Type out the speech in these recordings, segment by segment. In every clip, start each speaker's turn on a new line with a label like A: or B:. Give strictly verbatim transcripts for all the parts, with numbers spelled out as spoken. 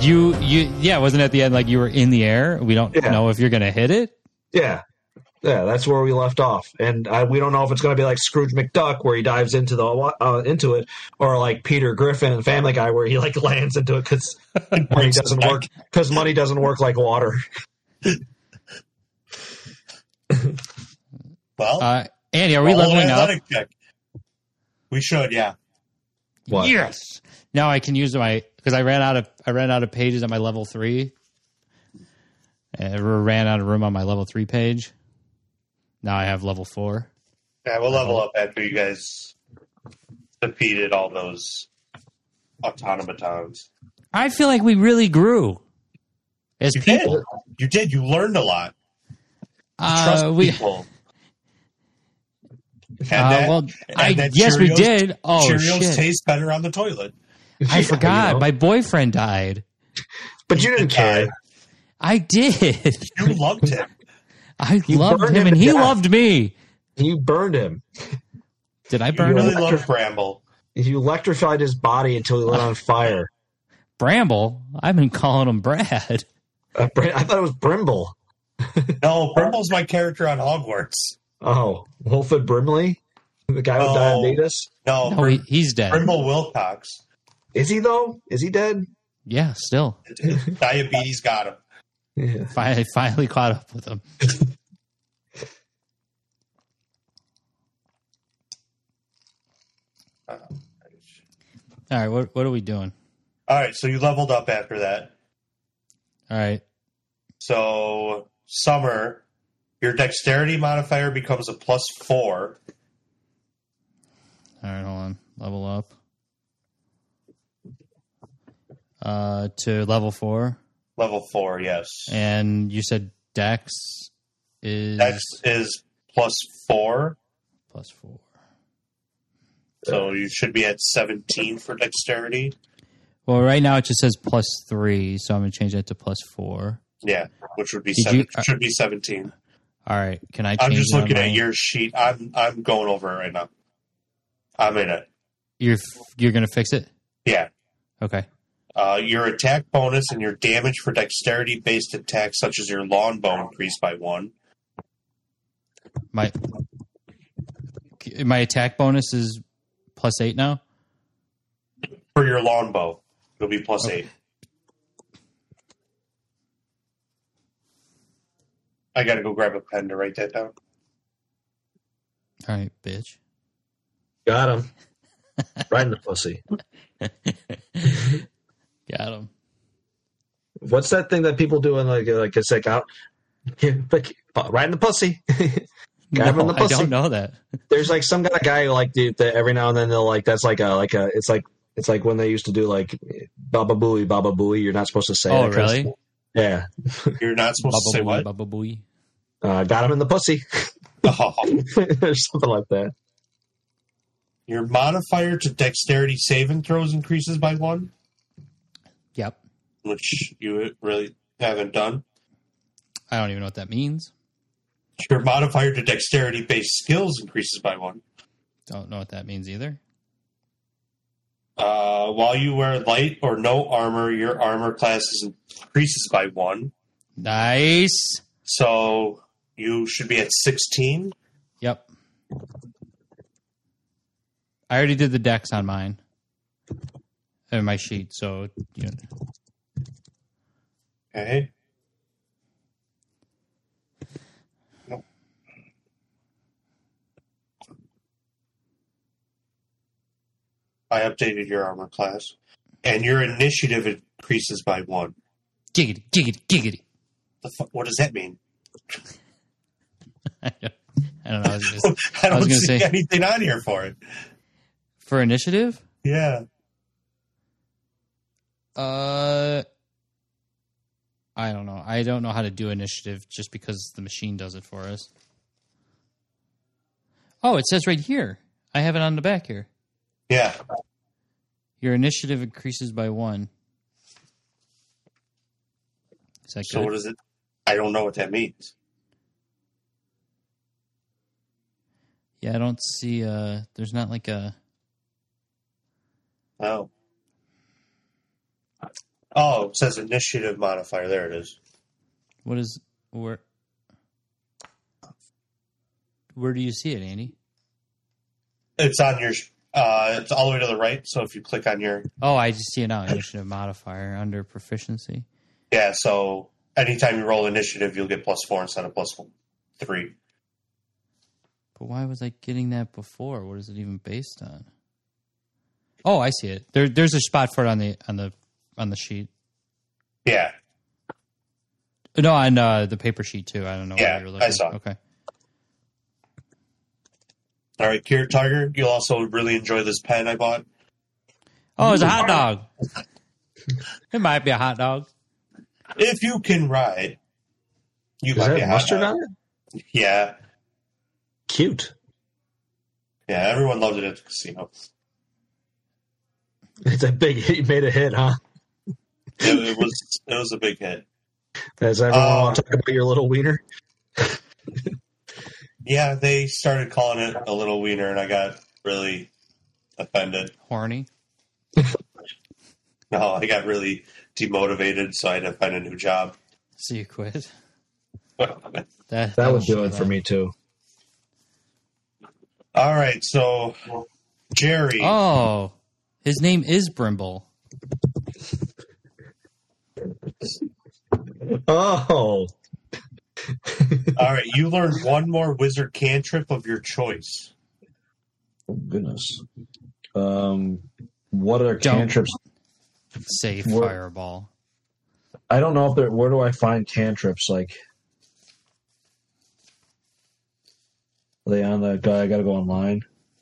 A: You, you, yeah, wasn't it at the end like you were in the air? We don't
B: Yeah.
A: know if you're going to hit it.
B: Yeah. Yeah, that's where we left off. And uh, we don't know if it's going to be like Scrooge McDuck where he dives into the uh, into it, or like Peter Griffin and Family Guy where he like lands into it because money doesn't work because money doesn't work like water.
C: Well,
A: Uh, Andy, are we
C: roll an
A: leveling up?
C: athletic check. We should, yeah.
B: What?
A: Yes. Now I can use my because I ran out of I ran out of pages at my level three. I ran out of room on my level three page. Now I have level four.
C: Yeah, we'll level up after you guys defeated all those automatons.
A: I feel like we really grew as
C: You
A: people.
C: did. You did. You learned a lot.
A: Uh,
C: Trust
A: we,
C: people. And
A: uh,
C: that-
A: well,
C: and
A: I
C: that
A: yes, we
C: Cheerios-
A: did. Oh
C: Cheerios
A: shit!
C: taste better on the toilet.
A: I
B: Yeah,
A: forgot.
B: you know.
A: My boyfriend died.
B: But you didn't care.
A: I did.
C: You loved him.
A: I
B: You
A: loved
B: burned
A: him,
B: him
A: and
B: to
A: he
B: death.
A: loved me.
B: You burned him.
A: Did I
C: You
A: burn
C: really
A: him?
C: loved Bramble.
B: You electrified his body until he lit on fire.
A: Bramble? I've been calling him Brad.
B: Uh, Br- I thought it was Brimble.
C: No, Bramble's my character on Hogwarts.
B: Oh, Wilford Brimley? The guy with
C: Oh.
B: diabetes?
C: No,
A: No,
C: Br-
A: he, he's dead.
C: Brimble Wilcox.
B: Is he, though? Is he dead?
A: Yeah, still.
C: Diabetes got him.
B: Yeah.
A: Finally, finally caught up with him.
C: Uh,
A: All right, what what are we doing?
C: all right, so you leveled up after that.
A: All right,
C: So, Summer, your dexterity modifier becomes a plus four.
A: all right, hold on. Level up. Uh, to level four,
C: Level four, yes.
A: and you said Dex is
C: Dex is plus four,
A: plus four.
C: so you should be at seventeen for dexterity.
A: Well, right now it just says plus three, so I'm gonna change that to plus four.
C: Yeah, which would be
A: Did
C: seven,
A: you- uh,
C: should be seventeen.
A: All right, can I? Change
C: I'm just
A: it on
C: looking at
A: my-
C: your sheet. I'm I'm going over it right now. I'm in it.
A: You're you're gonna fix it.
C: Yeah.
A: Okay.
C: Uh, your attack bonus and your damage for dexterity-based attacks, such as your longbow, increased by one.
A: My my attack bonus is plus eight now.
C: For your longbow, it'll be plus
A: Okay.
C: eight. I gotta go grab a pen to write that down.
A: All right, bitch.
B: Got him. Right in the pussy.
A: Got him.
B: What's that thing that people do in like, like it's like out? Like, right in the pussy. Grab him in
A: No,
B: the
A: I
B: pussy.
A: don't know that.
B: There's like some kind of guy who like dude, that every now and then they'll like that's like a like a it's like it's like when they used to do like Baba Booey, Baba Booey. You're not supposed to say
A: Oh,
B: that 'cause-
A: really?
B: Yeah.
C: You're not supposed to say
A: Baba
C: what?
A: booey, baba booey.
B: Uh, got him in the pussy.
C: Oh.
B: or something like that.
C: Your modifier to dexterity saving throws increases by one,
A: Yep.
C: which you really haven't done.
A: I don't even know what that means.
C: Your modifier to dexterity-based skills increases by one.
A: Don't know what that means either.
C: Uh, while you wear light or no armor, your armor class is increases by one.
A: Nice.
C: So you should be at sixteen.
A: Yep. I already did the dex on mine. And my sheet, so you know.
C: Okay. I updated your armor class. And your initiative increases by one.
A: Giggity, giggity, giggity.
C: The fu- what does that mean?
A: I don't, I don't know. I was gonna,
C: I don't
A: was gonna
C: see
A: say-
C: anything on here for it.
A: for initiative?
C: Yeah.
A: Uh, I don't know. I don't know how to do initiative just because the machine does it for us. Oh, it says right here. I have it on the back here.
C: Yeah.
A: Your initiative increases by one. Is that
C: So
A: good?
C: what is it? I don't know what that means.
A: Yeah, I don't see. Uh, there's not like a.
C: Oh. Oh, it says initiative modifier. There it is.
A: What is where? Where do you see it, Andy?
C: It's on your. Uh, it's all the way to the right. So if you click on your.
A: Oh, I just see it now. Initiative modifier under proficiency.
C: Yeah. So anytime you roll initiative, you'll get plus four instead of plus three.
A: But why was I getting that before? What is it even based on? Oh, I see it. There, there's a spot for it on the on the on the sheet.
C: Yeah.
A: No, on uh, the paper sheet too. I don't know.
C: Yeah,
A: what you're looking
C: I saw.
A: Okay.
C: All right, Kier Tiger, you'll also really enjoy this pen I bought.
A: Oh, it's a hot dog. It might be a hot dog.
C: If you can ride, you
B: Is
C: might
B: that
C: be a hot
B: mustard
C: dog.
B: on it?
C: Yeah.
B: Cute.
C: Yeah, everyone loved it at the casino.
B: It's a big hit. You made a hit, huh?
C: It, it was it was a big hit.
B: Does everyone
C: Uh,
B: want to talk about your little wiener?
C: Yeah, they started calling it a little wiener, and I got really offended.
A: Horny.
C: No, I got really demotivated, so I had to find a new job.
A: So you quit.
C: All
A: That
B: That would
A: that'll
B: do it
A: show
B: for
A: that.
B: me, too.
C: right, so Jerry.
A: Oh, his name is Brimble.
B: Oh.
C: All right, you learned one more wizard cantrip of your choice.
B: Oh, goodness. Um, what are
A: Don't.
B: cantrips?
A: Say
B: What-
A: fireball.
B: I don't know if they're. Where do I find cantrips? Like, are they on the guy? I got to go online.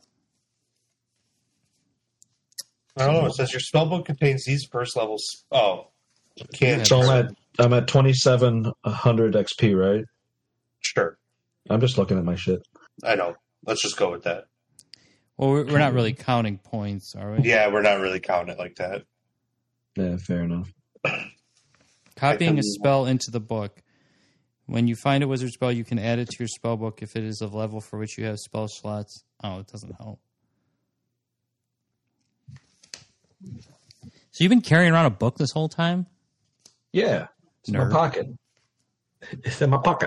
C: I don't know. It says your spellbook contains these first levels. Oh, can't.
B: So I'm at I'm at twenty-seven hundred X P, right?
C: Sure.
B: I'm just looking at my shit.
C: I know. Let's just go with that.
A: Well, we're, we're not really counting points, are we?
C: Yeah, we're not really counting it like that.
B: Yeah, fair enough.
A: Copying
C: I
A: a
C: can-
A: spell into the book. When you find a wizard spell, you can add it to your spell book if it is of level for which you have spell slots. Oh, it doesn't help. So you've been carrying around a book this whole time?
B: Yeah, it's in
A: Nerd.
B: my pocket. It's in my pocket.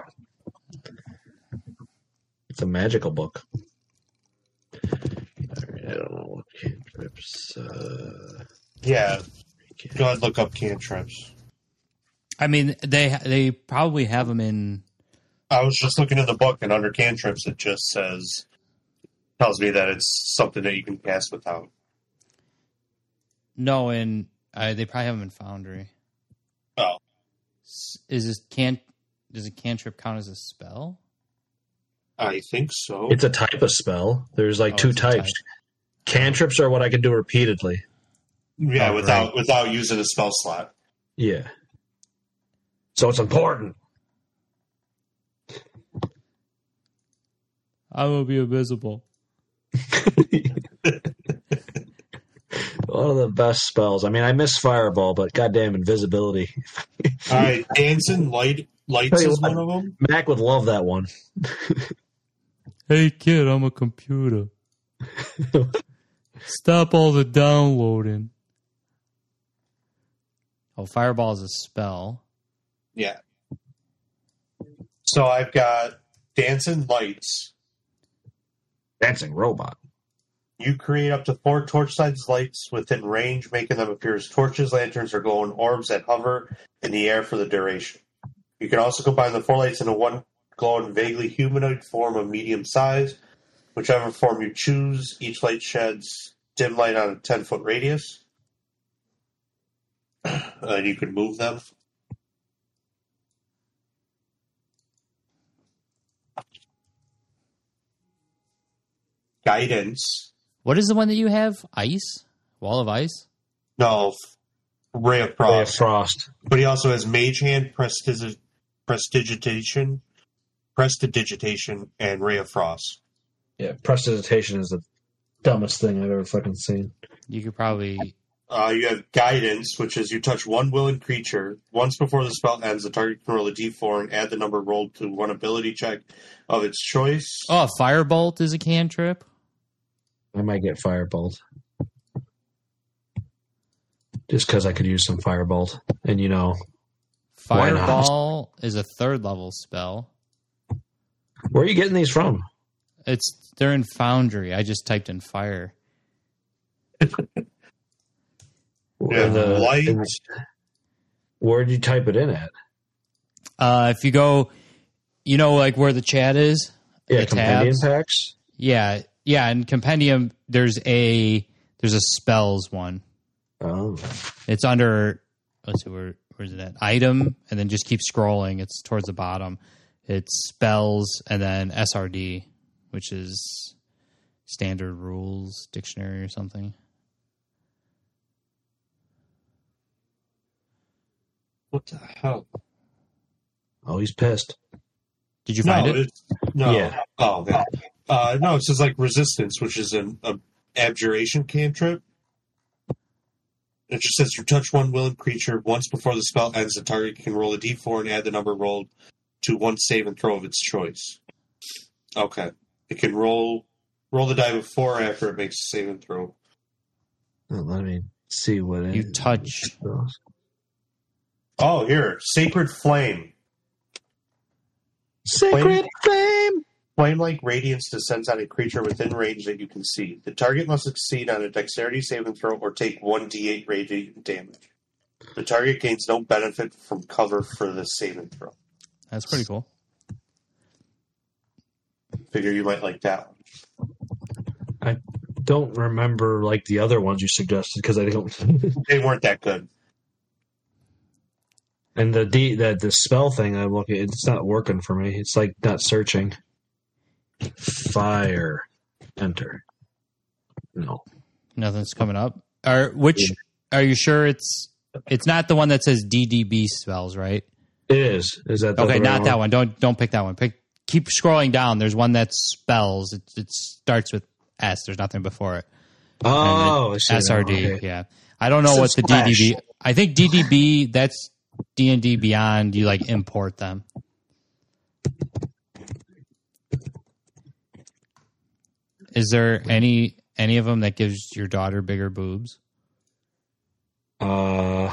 B: It's a magical book. All right, I don't know what cantrips. Uh,
C: Yeah. Go ahead and look up cantrips.
A: I mean, they they probably have them in.
C: I was just looking in the book, and under cantrips, it just says, tells me that it's something that you can cast without.
A: No, in uh, they probably have them in Foundry.
C: Oh.
A: S- Is this can does a cantrip count as a spell?
C: I think so.
B: it's a type of spell. There's like
A: Oh,
B: two
A: it's a
B: types.
A: type.
B: Cantrips are what I can do repeatedly.
C: yeah,
A: Oh,
C: without
A: right.
C: without using a spell slot.
B: Yeah. So it's important.
A: I will be invisible.
B: One of the best spells. I mean, I miss Fireball, but goddamn invisibility.
C: All right, dancing light lights
B: Tell you
C: is
B: what.
C: one of them.
B: Mac would love that one.
A: Hey kid, I'm a computer. Stop all the downloading. Oh, fireball is a spell.
C: Yeah. So I've got dancing lights.
B: Dancing robot.
C: You create up to four torch-sized lights within range, making them appear as torches, lanterns, or glowing orbs that hover in the air for the duration. You can also combine the four lights into one glowing, vaguely humanoid form of medium size. Whichever form you choose, each light sheds dim light on a ten-foot radius. And you can move them. Guidance.
A: What is the one that you have? Ice? Wall of ice?
C: No, Ray of
B: Ray of
C: Frost.
B: Frost.
C: But he also has Mage Hand, Prestig- Prestidigitation, Prestidigitation, and Ray of Frost.
B: Yeah, prestidigitation is the dumbest thing I've ever fucking seen.
A: You could probably.
C: Uh, you have Guidance, which is you touch one willing creature. Once before the spell ends, the target can roll a d four and add the number rolled to one ability check of its choice.
A: Oh, firebolt is a cantrip.
B: I might get Firebolt. just because I could use some Firebolt. And, you know, why not?
A: Fireball is a third level spell.
B: Where are you getting these from?
A: It's they're in Foundry. I just typed in fire.
C: Yeah,
B: the,
C: light.
B: in, where'd you type it in at?
A: Uh, if you go, you know, like where the chat is.
B: Yeah,
A: the
B: compendium
A: tabs?
B: packs.
A: Yeah, yeah. In compendium, there's a there's a spells one.
B: Oh,
A: It's under. Let's see where where's it at? Item, and then just keep scrolling. It's towards the bottom. It's spells, and then S R D, which is standard rules dictionary or something.
C: What the hell?
B: oh, he's pissed.
A: Did you find
C: no,
A: it?
C: It's, no.
B: Yeah.
C: Oh, okay. Uh, no, it says like resistance, which is an a abjuration cantrip. It just says you touch one willing creature once before the spell ends. The target can roll a d four and add the number rolled to one save and throw of its choice. Okay, it can roll roll the die before or after it makes a save and throw.
B: Oh, let me see what it
A: You
B: is.
A: touch.
C: Oh, here, Sacred Flame.
B: Sacred Flame.
C: Flame-like radiance descends on a creature within range that you can see. The target must succeed on a dexterity saving throw or take one d eight radiant damage. The target gains no benefit from cover for the saving throw.
A: That's pretty cool.
C: Figure you might like that one.
B: I don't remember like the other ones you suggested because I don't.
C: They weren't that good.
B: And the D that the spell thing I'm looking, it's not working for me. It's like not searching. Fire, enter. No,
A: Nothing's coming up. Are which? Are you sure it's it's not the one that says D D B spells, right?
B: it is. Is that the
A: Okay,
B: right
A: not that
B: one?
A: one. Don't don't pick that one. Pick. Keep scrolling down. There's one that spells. It, it starts with S. There's nothing before it.
B: Oh, I see that.
A: S R D.
B: Okay.
A: Yeah, I don't know
B: It's a
A: what the
B: splash.
A: D D B. I think D D B. That's D and D Beyond. You like import them. Is there any any of them that gives your daughter bigger boobs?
B: Uh,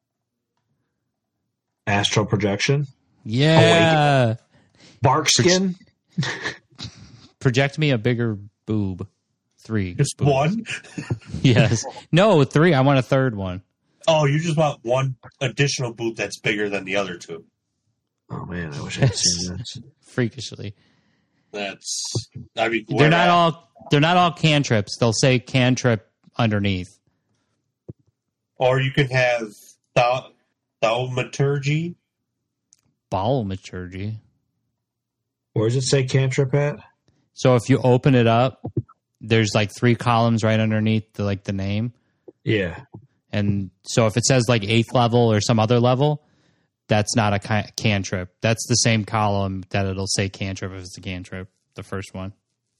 B: astral projection,
A: Yeah,
B: bark skin.
A: project me a bigger boob. Three.
C: Just
A: boobs.
C: one?
A: Yes. No, three. I want a third one.
C: Oh, you just want one additional boob that's bigger than the other two.
B: Oh man, I wish I had seen this.
A: Freakishly.
C: That's, I mean,
A: They're
C: where
A: not
C: at?
A: all they're not all cantrips. They'll say cantrip underneath.
C: Or you can have thau- thaumaturgy.
A: Baumaturgy.
B: Where does it say cantrip at?
A: So if you open it up, there's like three columns right underneath the like the name.
B: Yeah.
A: And so if it says like eighth level or some other level, that's not a ca- cantrip. That's the same column that it'll say cantrip if it's a cantrip, the first one.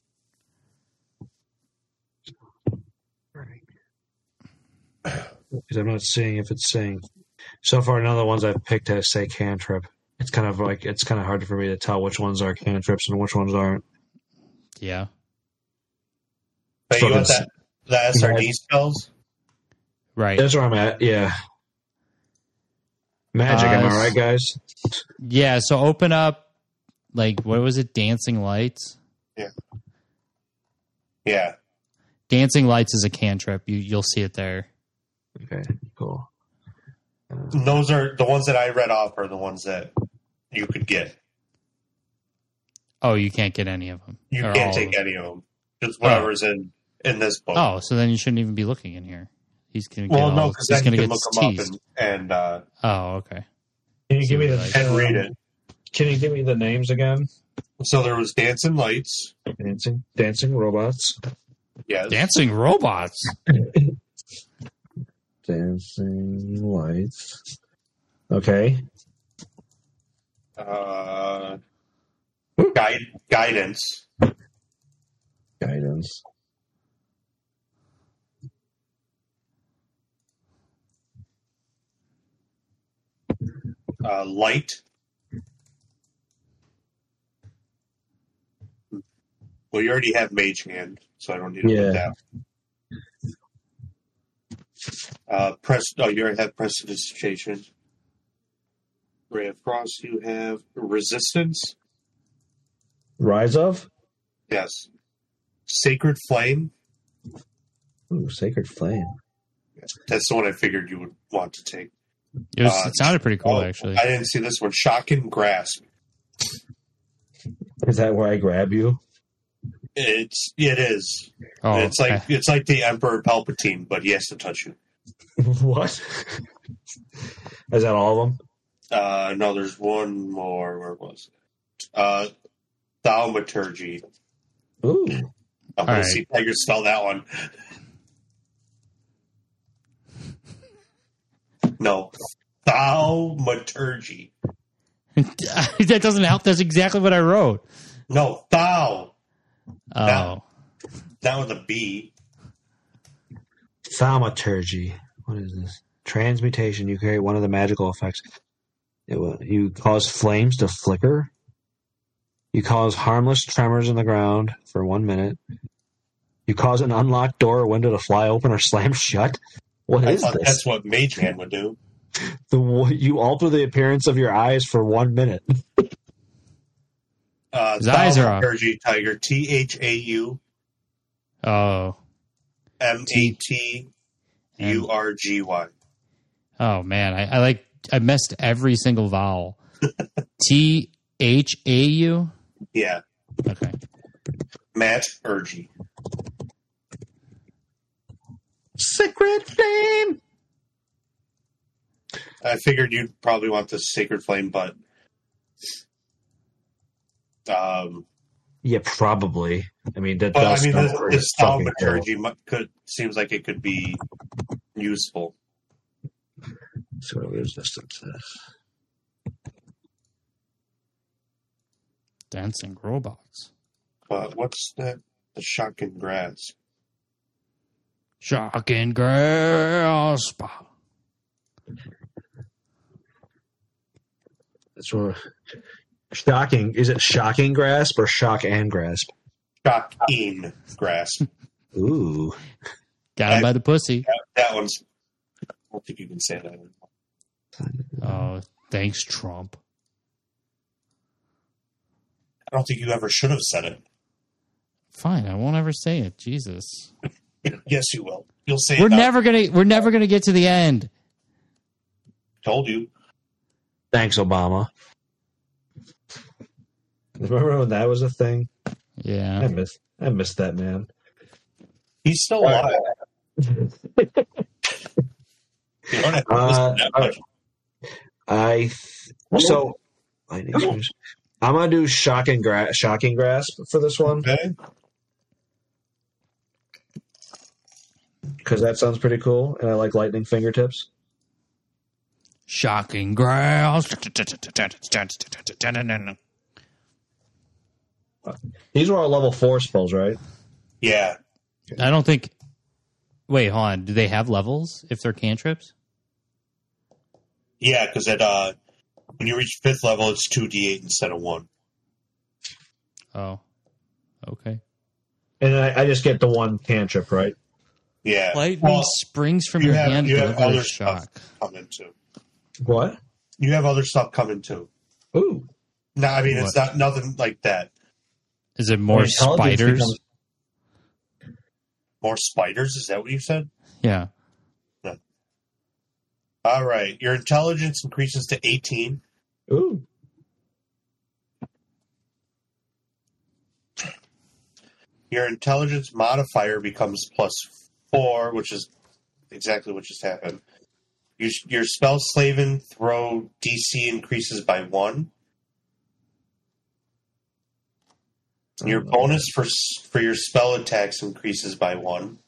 B: Because I'm not seeing if it's saying. So far, none of the ones I've picked has say cantrip. It's kind of like it's kind of hard for me to tell which ones are cantrips and which ones aren't.
A: Yeah.
C: But you want that, the S R D spells?
A: Right.
B: That's where I'm at. Yeah. Magic,
A: Uh,
B: am I right, guys?
A: Yeah, so open up like what was it? Dancing Lights?
C: Yeah. Yeah.
A: Dancing Lights is a cantrip. You you'll see it there.
B: Okay, cool.
C: Those are the ones that I read off are the ones that you could get.
A: Oh, you can't get any of them.
C: You
A: Or
C: can't
A: all
C: take
A: of them.
C: any of them. Just whatever's in, in this book.
A: Oh, so then you shouldn't even be looking in here. He's gonna get
C: well,
A: all,
C: no, because
A: he's
C: then you
A: gonna
C: can
A: get
C: look them
A: teased.
C: up and, and, uh,
A: Oh, okay.
B: Can you give me the
A: Like-
C: and read it.
B: Can you give me the names again?
C: So there was Dancing Lights.
B: Dancing, dancing robots.
C: Yes.
A: Dancing robots.
B: Dancing lights. Okay.
C: Uh, guide, guidance.
B: Guidance.
C: Uh, light. Well, you already have Mage Hand, so I don't need to
B: Yeah.
C: put that. Uh, press. Oh, you already have prestidigitation. Ray of Frost. You have resistance.
B: Rise of?
C: Yes. Sacred Flame.
B: Ooh, Sacred Flame.
C: That's the one I figured you would want to take.
A: It, was,
C: Uh,
A: it sounded pretty cool,
C: oh,
A: actually.
C: I didn't see this one. Shock and Grasp.
B: Is that where I grab you?
C: It's it is.
A: Oh,
C: it's like
A: okay.
C: it's like the Emperor Palpatine, but he has to touch you.
B: What? Is that all of them?
C: Uh, no, there's one more. Where was it? Uh, Thaumaturgy.
B: Ooh.
C: I'm
A: All
C: going
A: right.
C: to see Tiger spell that one. No. Thaumaturgy.
A: That doesn't help. That's exactly what I wrote.
C: No, thou.
A: Oh.
C: That- That with a B.
B: Thaumaturgy. What is this? Transmutation. You create one of the magical effects. It will, you cause flames to flicker. You cause harmless tremors in the ground for one minute. You cause an unlocked door or window to fly open or slam shut. What
C: I
B: is
C: thought
B: this?
C: that's what Mage Hand would do.
B: The, you alter the appearance of your eyes for one minute.
C: Uh,
A: His eyes are off.
C: Thaumaturgy, Tiger. T H A U
A: Oh.
C: M A T U R G Y.
A: Oh, man. I, I like, I missed every single vowel. T H A U?
C: Yeah.
A: Okay.
C: Matt Urgy.
B: Sacred Flame!
C: I figured you'd probably want the Sacred Flame, but um,
B: Yeah, probably. I mean, that
C: but
B: does
C: I mean,
B: sound
C: this,
B: pretty
C: this
B: fucking cool.
C: Thaumaturgy mu- could seems like it could be useful.
B: So what resistance is.
A: Dancing robots.
C: But what's that? The Shock and Grasp.
A: Shock and grasp.
B: That's what. Shocking. Is it shocking grasp or shock and grasp?
C: Shock in Grasp.
B: Ooh.
A: Got him
C: I-
A: by the pussy.
C: That, that one's. I don't think you can say that.
A: Oh, thanks, Trump.
C: I don't think you ever should have said it.
A: Fine, I won't ever say it. Jesus.
C: Yes, you will. You'll say
A: We're
C: it now.
A: never gonna we're never gonna get to the end.
C: Told you.
B: Thanks, Obama. Remember when that was a thing? I
A: Yeah.
B: miss. I missed that man.
C: He's still alive. You don't have to listen
B: Uh,
C: that much.
B: I th- so lightning strikes. I'm gonna do shocking gra- shocking grasp for this one
C: Okay.
B: because that sounds pretty cool, and I like lightning fingertips.
A: Shocking grasp.
B: These were all level four spells, right?
C: Yeah.
A: I don't think wait, hold on. Do they have levels if they're cantrips?
C: Yeah, because at uh, when you reach fifth level, it's two d eight instead of one.
A: Oh. Okay.
B: And I, I just get the one cantrip, right?
C: Yeah.
A: Lightning
C: Well,
A: springs from
C: you
A: your
C: have,
A: hand,
C: you have
A: delivers
C: other
A: shock.
C: stuff coming too.
B: What?
C: You have other stuff coming too.
B: Ooh.
C: No, I mean it's not nothing like that.
A: Is it more
B: Intelligence
A: spiders?
B: becomes-
C: More spiders? Is that what you said?
A: Yeah.
C: All right. Your intelligence increases to eighteen.
B: Ooh.
C: Your intelligence modifier becomes plus four, which is exactly what just happened. Your, your spell slave and throw D C increases by one. Your bonus for s- for your spell attacks increases by one.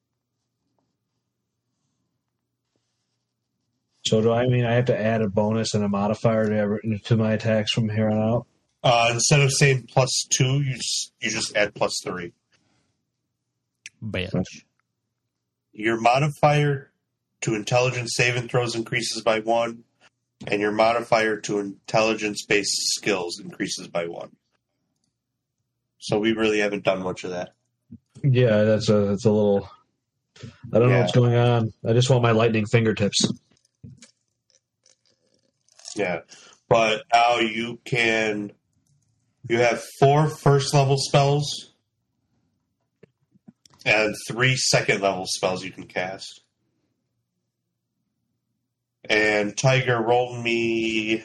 B: So do I mean I have to add a bonus and a modifier to every, to my attacks from here on out?
C: Uh, instead of saying plus two, you just, you just add plus three.
A: Bitch.
C: Your modifier to intelligence saving throws increases by one, and your modifier to intelligence-based skills increases by one. So we really haven't done much of that.
B: Yeah, that's a that's a little I don't know
C: Yeah.
B: what's going on. I just want my lightning fingertips.
C: Yeah. But now you can. You have four first level spells and three second level spells you can cast. And Tiger, roll me.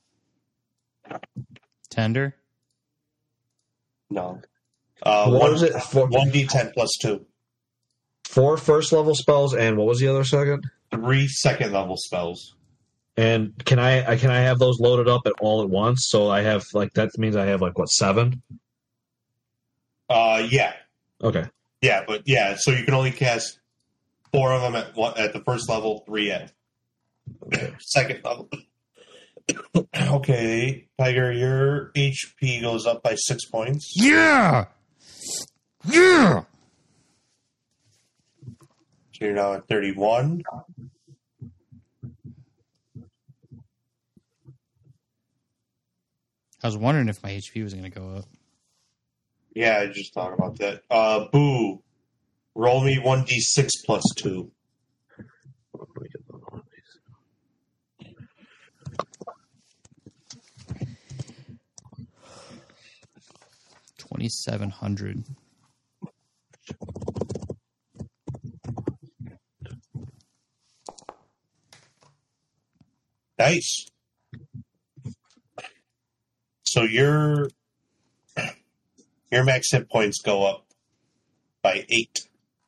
A: Tender.
C: No. Uh,
B: What
C: one,
B: was it? Four,
C: one d ten plus two.
B: four first level spells, and what was the other second?
C: Three second level spells.
B: And can I, I can I have those loaded up at all at once? So I have like that means I have like what seven?
C: Uh, yeah.
B: Okay.
C: Yeah, but yeah, so you can only cast four of them at one, at the first level, three at
B: Okay.
C: second level. Okay, Tiger, your H P goes up by six points.
A: Yeah. Yeah.
C: So you're now at thirty-one.
A: I was wondering if my H P was going to go up.
C: Yeah, I just thought about that. Uh, Boo, roll me one d six plus two.
A: twenty-seven hundred.
C: Nice. So your your max hit points go up by eight.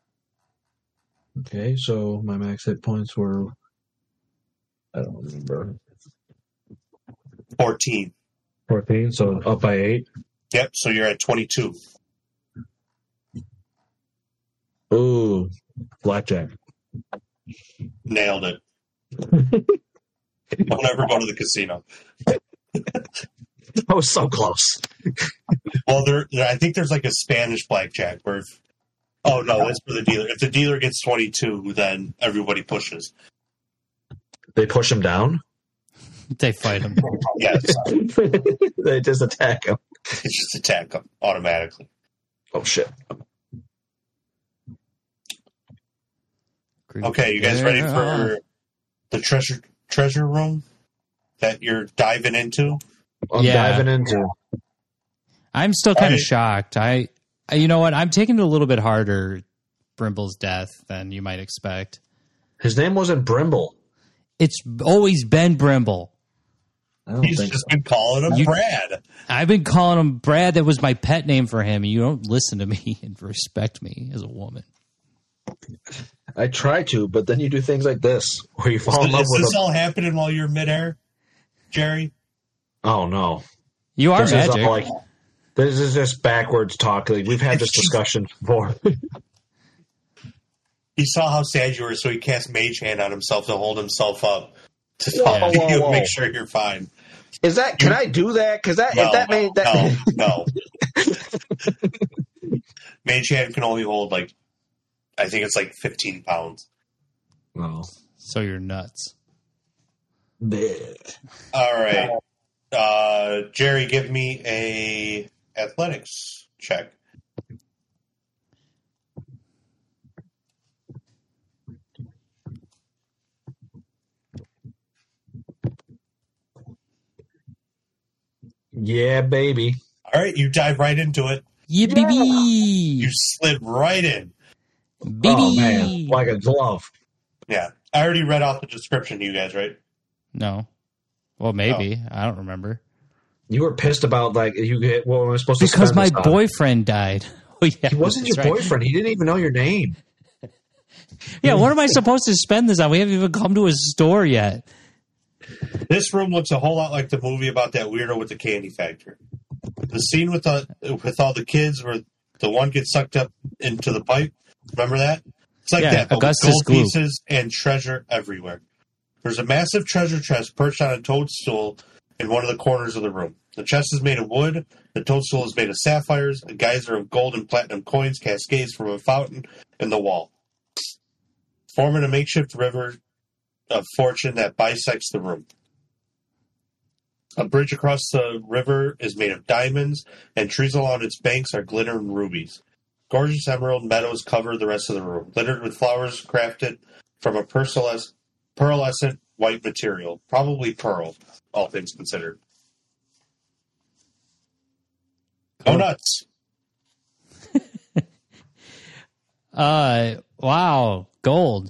B: Okay, so my max hit points were I don't remember.
C: Fourteen.
B: Fourteen, so up by eight.
C: Yep. So you're at twenty-two.
B: Ooh, blackjack.
C: Nailed it. Don't ever go to the casino.
B: I was so close.
C: Well, there, there, I think there's like a Spanish blackjack where, if, oh no, that's for the dealer. If the dealer gets twenty-two, then everybody pushes.
B: They push him down.
A: They fight him.
C: Yes,
B: They just attack him.
C: it's just attack them automatically.
B: Oh shit!
C: Okay, you guys ready for the treasure treasure room that you're diving into?
B: I'm
A: Yeah.
B: diving into.
A: I'm still kind of
C: Alright.
A: shocked. I, I- you know what? I'm taking it a little bit harder, Brimble's death, than you might expect.
B: His name wasn't Brimble.
A: It's always been Brimble.
B: I don't
C: He's
B: think
C: just
B: so.
C: been calling him
A: You-
C: Brad.
A: I've been calling him Brad. That was my pet name for him. You don't listen to me and respect me as a woman.
B: I try to, but then you do things like this, where you fall in
C: Is
B: love with
C: this
B: him.
C: all happening while you're midair, Jerry?
B: Oh no!
A: You are
B: This
A: magic.
B: is all like this is just backwards talk. Like, we've had this discussion before.
C: He saw how sad you were, so he cast Mage Hand on himself to hold himself up to
B: Whoa,
C: talk to
B: whoa,
C: you and
B: whoa.
C: make sure you're fine.
B: Is that? Can I do that? Because that
C: No,
B: if that made that.
C: no, no. Mage Hand can only hold like, I think it's like fifteen pounds.
B: No.
A: So you're nuts.
B: Bleh.
C: All right, uh, Jerry, give me a athletics check.
B: Yeah, baby.
C: All right, you dive right into it.
A: Yeah, baby.
C: You slid right in.
A: Baby.
B: Oh man, like a glove.
C: Yeah, I already read off the description to you guys, right?
A: No. Well, maybe.
C: Oh.
A: I don't remember.
B: You were pissed about like you get what am I supposed to
A: Because
B: spend
A: my
B: this on?
A: boyfriend died. Oh, yeah,
B: He wasn't your
A: that's right.
B: boyfriend. He didn't even know your name.
A: Yeah, what am I supposed to spend this on? We haven't even come to a store yet.
C: This room looks a whole lot like the movie about that weirdo with the candy factory. The scene with the with all the kids where the one gets sucked up into the pipe. Remember that? It's like
A: Yeah,
C: that, but
A: Augustus
C: with gold
A: Gloop.
C: pieces and treasure everywhere. There's a massive treasure chest perched on a toadstool in one of the corners of the room. The chest is made of wood. The toadstool is made of sapphires. A geyser of gold and platinum coins cascades from a fountain in the wall, forming a makeshift river of fortune that bisects the room. A bridge across the river is made of diamonds, and trees along its banks are glittering rubies. Gorgeous emerald meadows cover the rest of the room, littered with flowers crafted from a pearlescent, pearlescent white material, probably pearl, all things considered. Go nuts.
A: Uh, wow, gold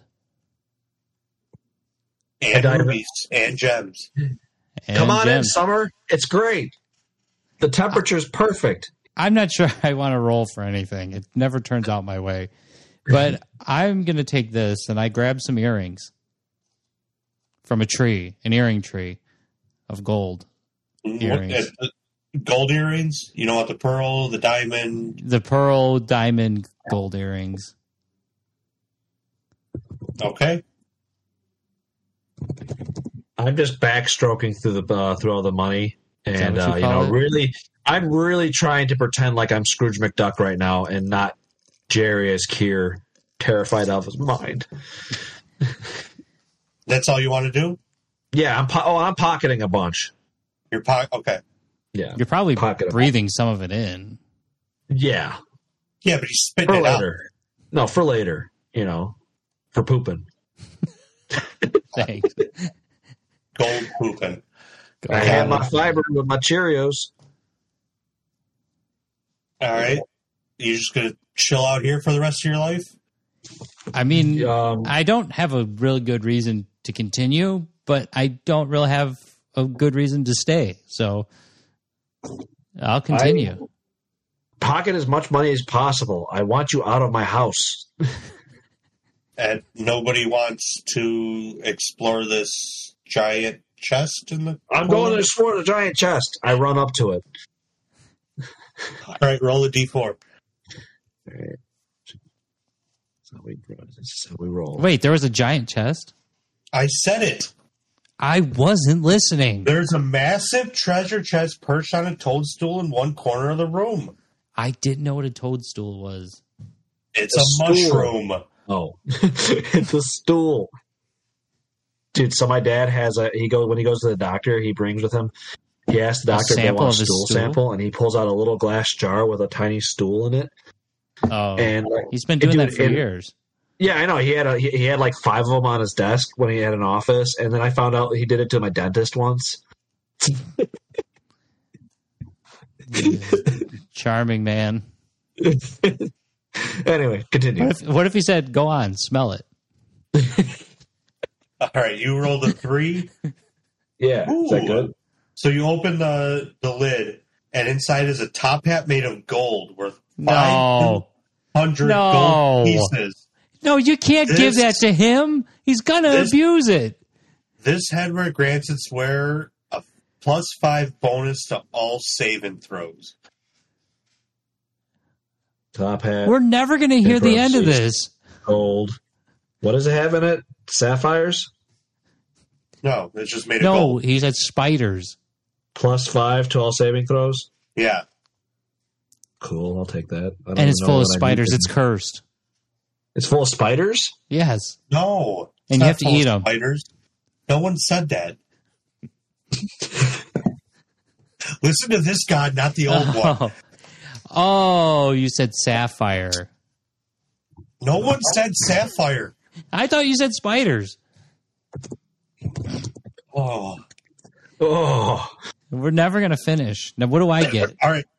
C: And
B: And
C: rubies and gems.
A: and
B: Come on in,
A: gems.
B: summer. It's great. The temperature's perfect.
A: I'm not sure I want to roll for anything. It never turns out my way. But I'm going to take this, and I grab some earrings from a tree, an earring tree of gold. Earrings.
C: What, uh, gold earrings? You know what? The pearl, the diamond.
A: The pearl, diamond, gold earrings.
C: Okay.
B: I'm just backstroking through the uh, through all the money,
A: that
B: and
A: what you
B: uh, you
A: call
B: know,
A: it?
B: really, I'm really trying to pretend like I'm Scrooge McDuck right now, and not Jerry as Keir, terrified of his mind.
C: That's all you want to do?
B: Yeah, I'm po- oh, I'm pocketing a bunch.
C: Your pocket. Okay.
B: Yeah,
A: You're probably
B: Pocket 'em.
A: breathing some of it in.
B: yeah,
C: Yeah, but he's spitting
B: for
C: it out.
B: later. No, for later. You know, for pooping.
A: Thanks.
C: Gold pooping.
B: I had my fiber with my Cheerios.
C: All right. You just going to chill out here for the rest of your life?
A: I mean,
B: Um,
A: I don't have a really good reason to continue, but I don't really have a good reason to stay. So I'll continue.
B: Pocket as much money as possible. I want you out of my house.
C: And nobody wants to explore this giant chest in the.
B: I'm going to explore the giant chest. I run up to it.
C: All right, roll a d four.
B: All right. So we, so we roll.
A: Wait, there was a giant chest?
C: I said it.
A: I wasn't listening.
C: There's a massive treasure chest perched on a toadstool in one corner of the room.
A: I didn't know what a toadstool was.
C: It's
B: A
C: a,
B: stool.
C: mushroom.
B: Oh, it's a stool, dude. So my dad has a. He goes when he goes to the doctor. He brings with him. He asks the
A: A
B: doctor if they
A: sample
B: want
A: of
B: a
A: his
B: stool,
A: stool?
B: sample, and he pulls out a little glass jar with a tiny stool in it.
A: Oh,
B: And like,
A: he's been doing
B: dude,
A: that for
B: and-
A: years.
B: yeah, I know. He had a he, he had like five of them on his desk when he had an office, and then I found out he did it to my dentist once.
A: Charming man.
B: Anyway, continue.
A: What if, what if he said, go on, smell it?
C: All right, you rolled a three.
B: Yeah, is that
C: Ooh.
B: good?
C: So you open the, the lid, and inside is a top hat made of gold worth
A: No.
C: five hundred
A: No.
C: gold pieces.
A: No, you can't
C: This-
A: give that to him. He's going to
C: this-
A: abuse it.
C: This headwear grants its wearer a plus five bonus to all saving throws.
B: Top hat,
A: We're never going to hear the end of this.
B: gold. What does it have in it? Sapphires?
C: No, it's just made of
A: No,
C: gold.
A: he said spiders.
B: Plus five to all saving throws?
C: Yeah.
B: Cool, I'll take that. I don't
A: And it's
B: know
A: full of
B: that I need
A: spiders.
B: to-
A: It's cursed.
B: It's full of spiders?
A: Yes.
C: No.
A: And
C: it's
A: you
C: not
A: have to
C: full of
A: eat 'em.
C: Spiders. No one said that. Listen to this god, not the old one.
A: Oh. Oh, you said sapphire.
C: No one said sapphire.
A: I thought you said spiders.
C: Oh.
B: Oh,
A: We're never going to finish. Now, what do I get?
C: All right.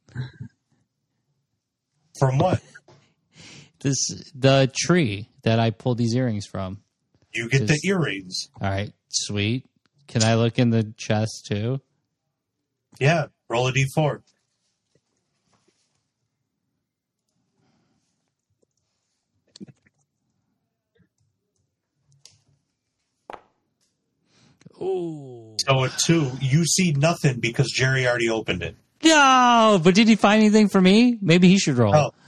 C: From what?
A: This the tree that I pulled these earrings from.
C: You get the
A: Just-
C: earrings.
A: All right, sweet. Can I look in the chest too?
C: Yeah. Roll a d four.
A: Ooh.
C: So at two, you see nothing because Jerry already opened it.
A: No, but did he find anything for me? Maybe he should roll.
C: Oh.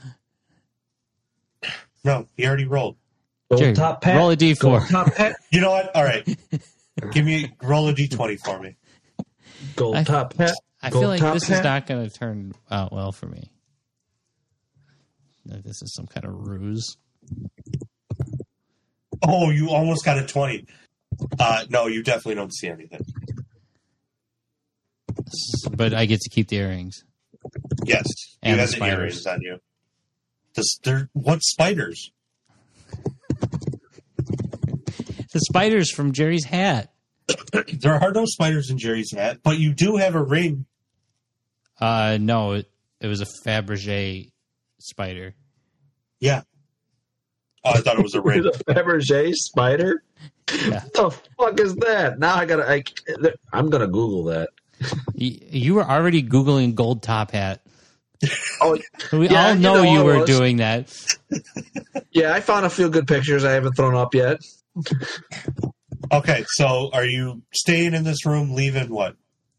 C: No, he already rolled.
B: gold
A: Jerry,
B: top hat.
A: roll a D four.
B: Gold top hat.
C: You know what? All right. Give me roll a d twenty for me.
B: Gold
A: I-
B: top hat.
A: I
B: gold
A: feel like
B: top
A: this
B: hat.
A: is not going to turn out well for me. Like this is some kind of ruse.
C: Oh, you almost got a twenty. Uh, no, you definitely don't see anything.
A: But I get to keep the earrings.
C: Yes,
A: And
C: you
A: the
C: have the
A: spiders.
C: earrings on you. This, they're, what spiders?
A: The spiders from Jerry's hat.
C: There are no spiders in Jerry's hat, but you do have a ring.
A: Uh, no, it, it was a Fabergé spider.
C: Yeah. Oh, I thought it was a ring.
B: The Fabergé spider?
A: Yeah.
B: What the fuck is that? Now I gotta. I, I'm gonna Google that.
A: You, you were already Googling gold top hat.
B: Oh,
A: We
B: yeah,
A: all
B: you
A: know,
B: know
A: you
B: I
A: were
B: was.
A: doing that.
B: yeah, I found a few good pictures I haven't thrown up yet.
C: Okay, so are you staying in this room, leaving what?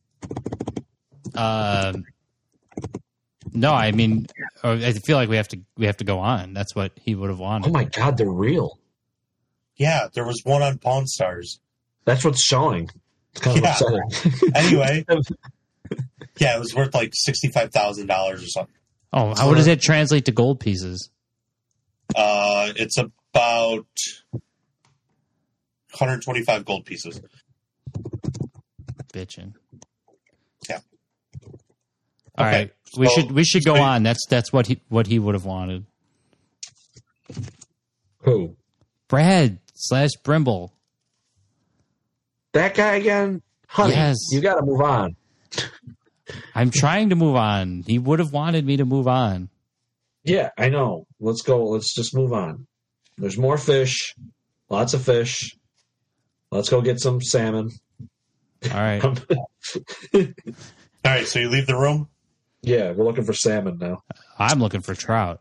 A: Um, no, I mean, I feel like we have to we have to go on. That's what he would have wanted.
B: Oh my god, they're real.
C: Yeah, there was one on Pawn Stars.
B: That's what's showing. It's kind of
C: Yeah.
B: upsetting.
C: Anyway, yeah, it was worth like sixty-five thousand dollars or something.
A: Oh, how does that translate to gold pieces?
C: Uh, it's about one hundred twenty-five gold pieces.
A: Bitchin'.
C: Yeah.
A: All
C: Okay,
A: right, we
C: so-
A: should we should go
C: so-
A: on. That's that's what he what he would have wanted.
B: Who?
A: Brad slash Brimble.
B: That guy again? Honey,
A: Yes.
B: you got to move on.
A: I'm trying to move on. He would have wanted me to move on.
B: Yeah, I know. Let's go. Let's just move on. There's more fish. Lots of fish. Let's go get some salmon.
A: All right.
C: All right, so you leave the room?
B: Yeah, we're looking for salmon now.
A: I'm looking for trout.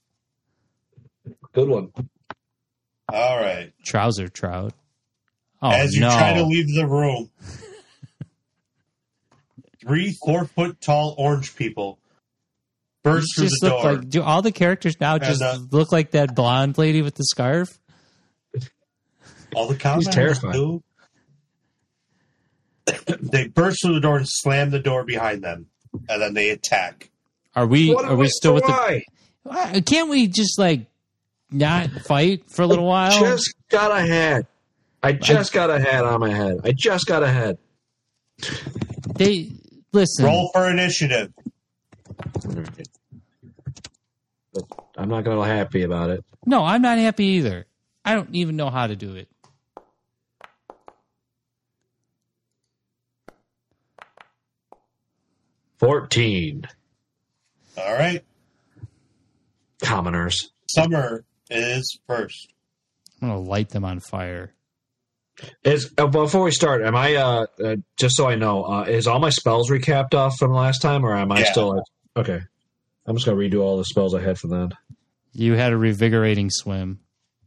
B: Good one.
C: All right.
A: Trouser trout. Oh,
C: As you
A: no.
C: try to leave the room, three four foot tall orange people burst
A: You
C: through
A: just
C: the
A: look
C: door.
A: like, do all the characters now just
C: uh,
A: look like that blonde lady with the scarf?
C: All the commenters
B: terrifying.
C: do. They burst through the door and slam the door behind them, and then they attack.
A: Are we
B: What
A: are we still with the
B: why?
A: Why- Can't we just like not fight for a little while?
B: Just got a hat. I just got a hat on my head. I just got a hat.
A: They listen.
C: Roll for initiative.
B: But I'm not going to be happy about it.
A: No, I'm not happy either. I don't even know how to do it.
B: fourteen.
C: All right.
B: Commoners.
C: Summer is first.
A: I'm gonna light them on fire.
B: Is uh, before we start, am I uh, uh just so I know, uh, is all my spells recapped off from last time, or am I
C: Yeah.
B: still okay? I'm just gonna redo all the spells I had from then.
A: You had a revigorating swim.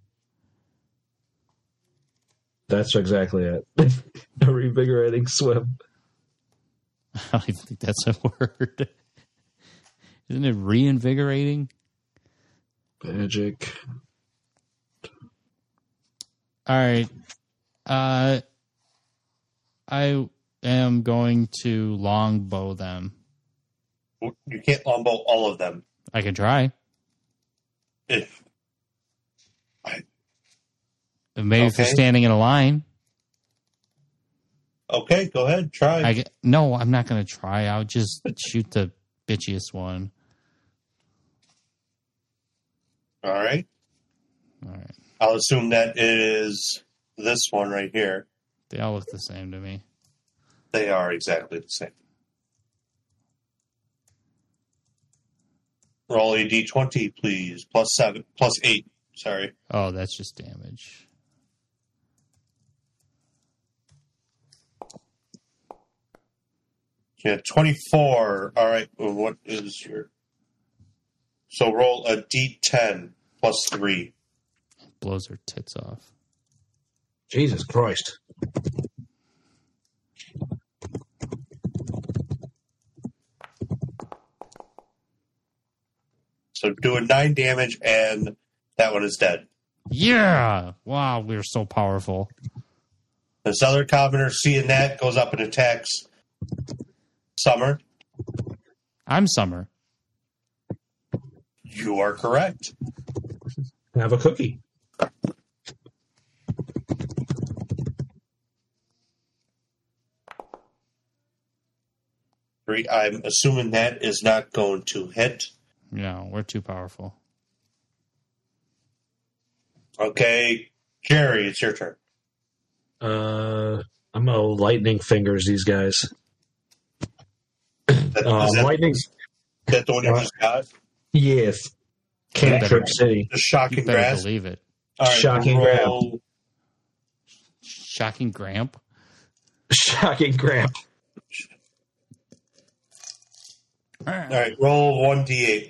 B: That's exactly it. A revigorating swim.
A: I don't even think that's a word. Isn't it reinvigorating?
B: Magic.
A: All right. Uh, I am going to longbow them.
C: You can't longbow all of them.
A: I can try.
C: If
A: Maybe if you're
C: Okay.
A: standing in a line.
C: okay, go ahead, try.
A: I get, no, I'm not going to try. I'll just shoot the bitchiest one.
C: All right.
A: All right.
C: I'll assume that is this one right here.
A: They all look the same to me.
C: They are exactly the same. Roll a d twenty, please. Plus seven, plus eight. Sorry.
A: Oh, that's just damage.
C: Yeah, twenty-four. All right. Well, what is your? So roll a d ten plus three.
A: Blows her tits off.
B: Jesus Christ.
C: So doing nine damage, and that one is dead.
A: Yeah! Wow, we're so powerful.
C: This other commoner, seeing that, goes up and attacks Summer.
A: I'm Summer.
C: You are correct.
B: Have a cookie.
C: Three. I'm assuming that is not going to hit.
A: No, we're too powerful.
C: Okay, Jerry, it's your turn.
B: Uh, I'm gonna lightning fingers these guys.
C: That,
B: Uh,
C: is that,
B: lightning.
C: that the one you just got?
B: Yes. Cantrip City.
C: The
A: You
C: shocking
A: better
C: grass.
A: believe it.
C: All right,
B: Shocking
C: roll.
A: Shocking Gramp.
B: Shocking Gramp.
C: All right, roll one d eight.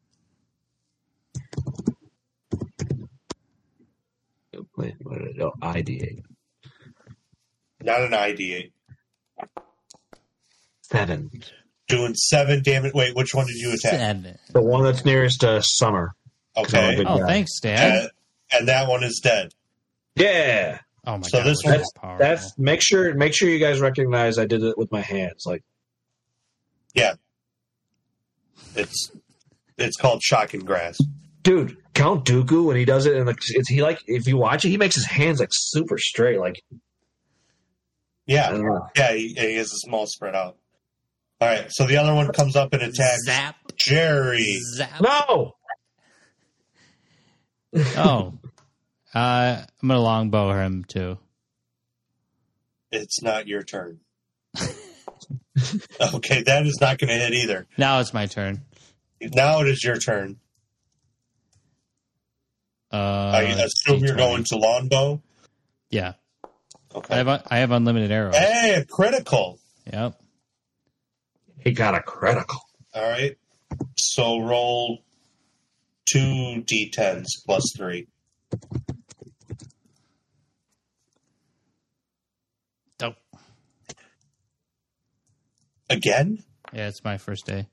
B: Wait, what did it, oh, I D eight.
C: Not an I D eight.
B: Seven.
C: Doing seven damage. Wait, which one did you attack?
A: Seven.
B: The one that's nearest to Summer.
C: Okay.
B: Good
A: Oh,
B: guy.
A: thanks, Dad.
C: And, and that one is dead.
B: Yeah.
A: Oh my
C: So
A: god,
C: this
A: we're
C: one-
A: so powerful.
B: That's make sure make sure you guys recognize I did it with my hands. Like
C: Yeah. It's it's called shocking grass.
B: dude, Count Dooku when he does it and like it's he like if you watch it, he makes his hands like super straight. Like I
C: Yeah.
B: don't know.
C: Yeah, he, he has a small spread out. All right, so the other one comes up and attacks
A: Zap.
C: Jerry.
A: Zap.
B: No.
A: Oh. Uh, I'm going to longbow him, too.
C: It's not your turn. Okay, that is not going to hit either.
A: Now it's my turn.
C: Now it is your turn.
A: Uh,
C: I assume you're
A: D twenty.
C: going to longbow.
A: Yeah. I
C: Okay.
A: have, I have unlimited arrows.
C: Hey, a critical.
A: Yep.
B: He got a critical.
C: All right. So roll two d tens plus three.
A: Oh.
C: Again?
A: Yeah, it's my first day.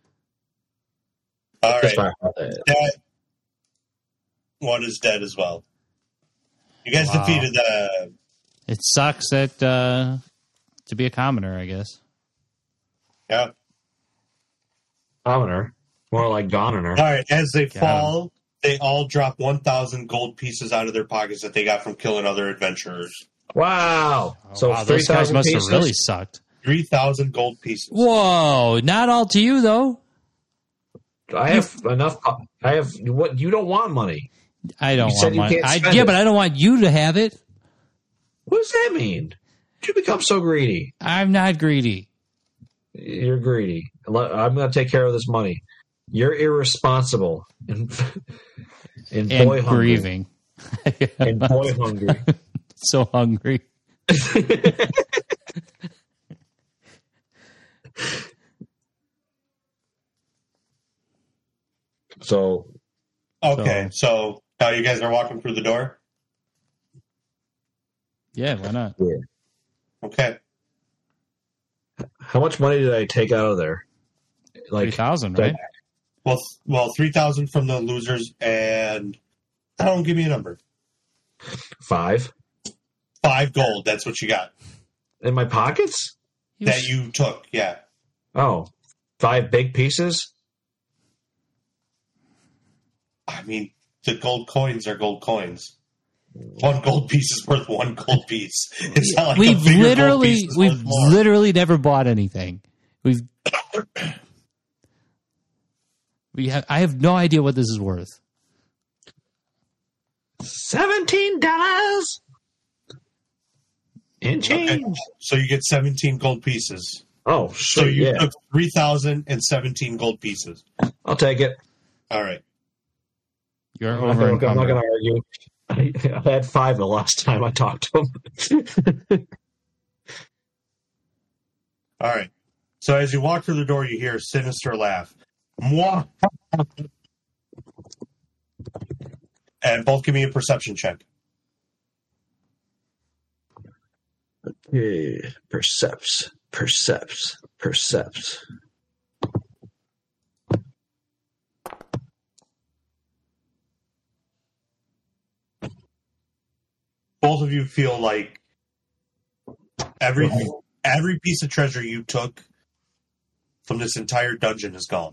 C: All right.
B: That's fine.
C: That one is dead as well. You guys
A: Wow.
C: defeated the.
A: It sucks that uh, to be a commoner, I guess.
C: Yeah.
B: Commoner. More like Goner.
C: All right. As they
A: Got
C: fall, they all drop one thousand gold pieces out of their pockets that they got from killing other adventurers.
B: Wow.
A: Oh,
B: so
A: wow,
B: three
A: those guys
B: thousand
A: must
B: pieces.
A: have really sucked.
C: three thousand gold pieces.
A: Whoa! Not all to you though.
B: I have enough. I have what you don't want money.
A: I don't
B: You said
A: want
B: you
A: money.
B: can't
A: I,
B: spend
A: yeah,
B: it.
A: but I don't want you to have it.
B: What does that mean? Did you become so greedy?
A: I'm not greedy.
B: You're greedy. Let- I'm going to take care of this money. You're irresponsible and, and
A: And
B: boy hungry.
A: grieving.
B: And boy hungry.
A: So hungry.
B: So
C: Okay. So now you guys are walking through the door.
A: Yeah, why not?
C: Okay.
B: how much money did I take out of there?
A: Three
B: Like
A: thousand, right?
C: Well, th- well, three thousand from the losers, and I don't give me a number.
B: five
C: Five gold. That's what you got.
B: in my pockets?
A: You
C: That
A: sh-
C: you took. Yeah.
B: Oh, five big pieces?
C: I mean, the gold coins are gold coins. One gold piece is worth one gold piece. It's not like a
A: we've
C: bigger gold
A: literally
C: piece is
A: we've
C: worth more.
A: literally never bought anything. We've we have I have no idea what this is worth.
B: Seventeen dollars in change.
C: Okay. So you get seventeen gold pieces.
B: Oh,
C: So
B: sure,
C: you
B: yeah.
C: took three thousand and seventeen gold pieces.
B: I'll take it.
C: All right.
A: You're
B: I'm not
A: over
B: gonna- I'm not
A: encumbered.
B: going to argue. I, I had five the last time I talked to him.
C: All right. So as you walk through the door, you hear a sinister laugh. Mwah! And both give me a perception check.
B: Okay. Percepts, percepts, percepts.
C: Both of you feel like every every piece of treasure you took from this entire dungeon is gone.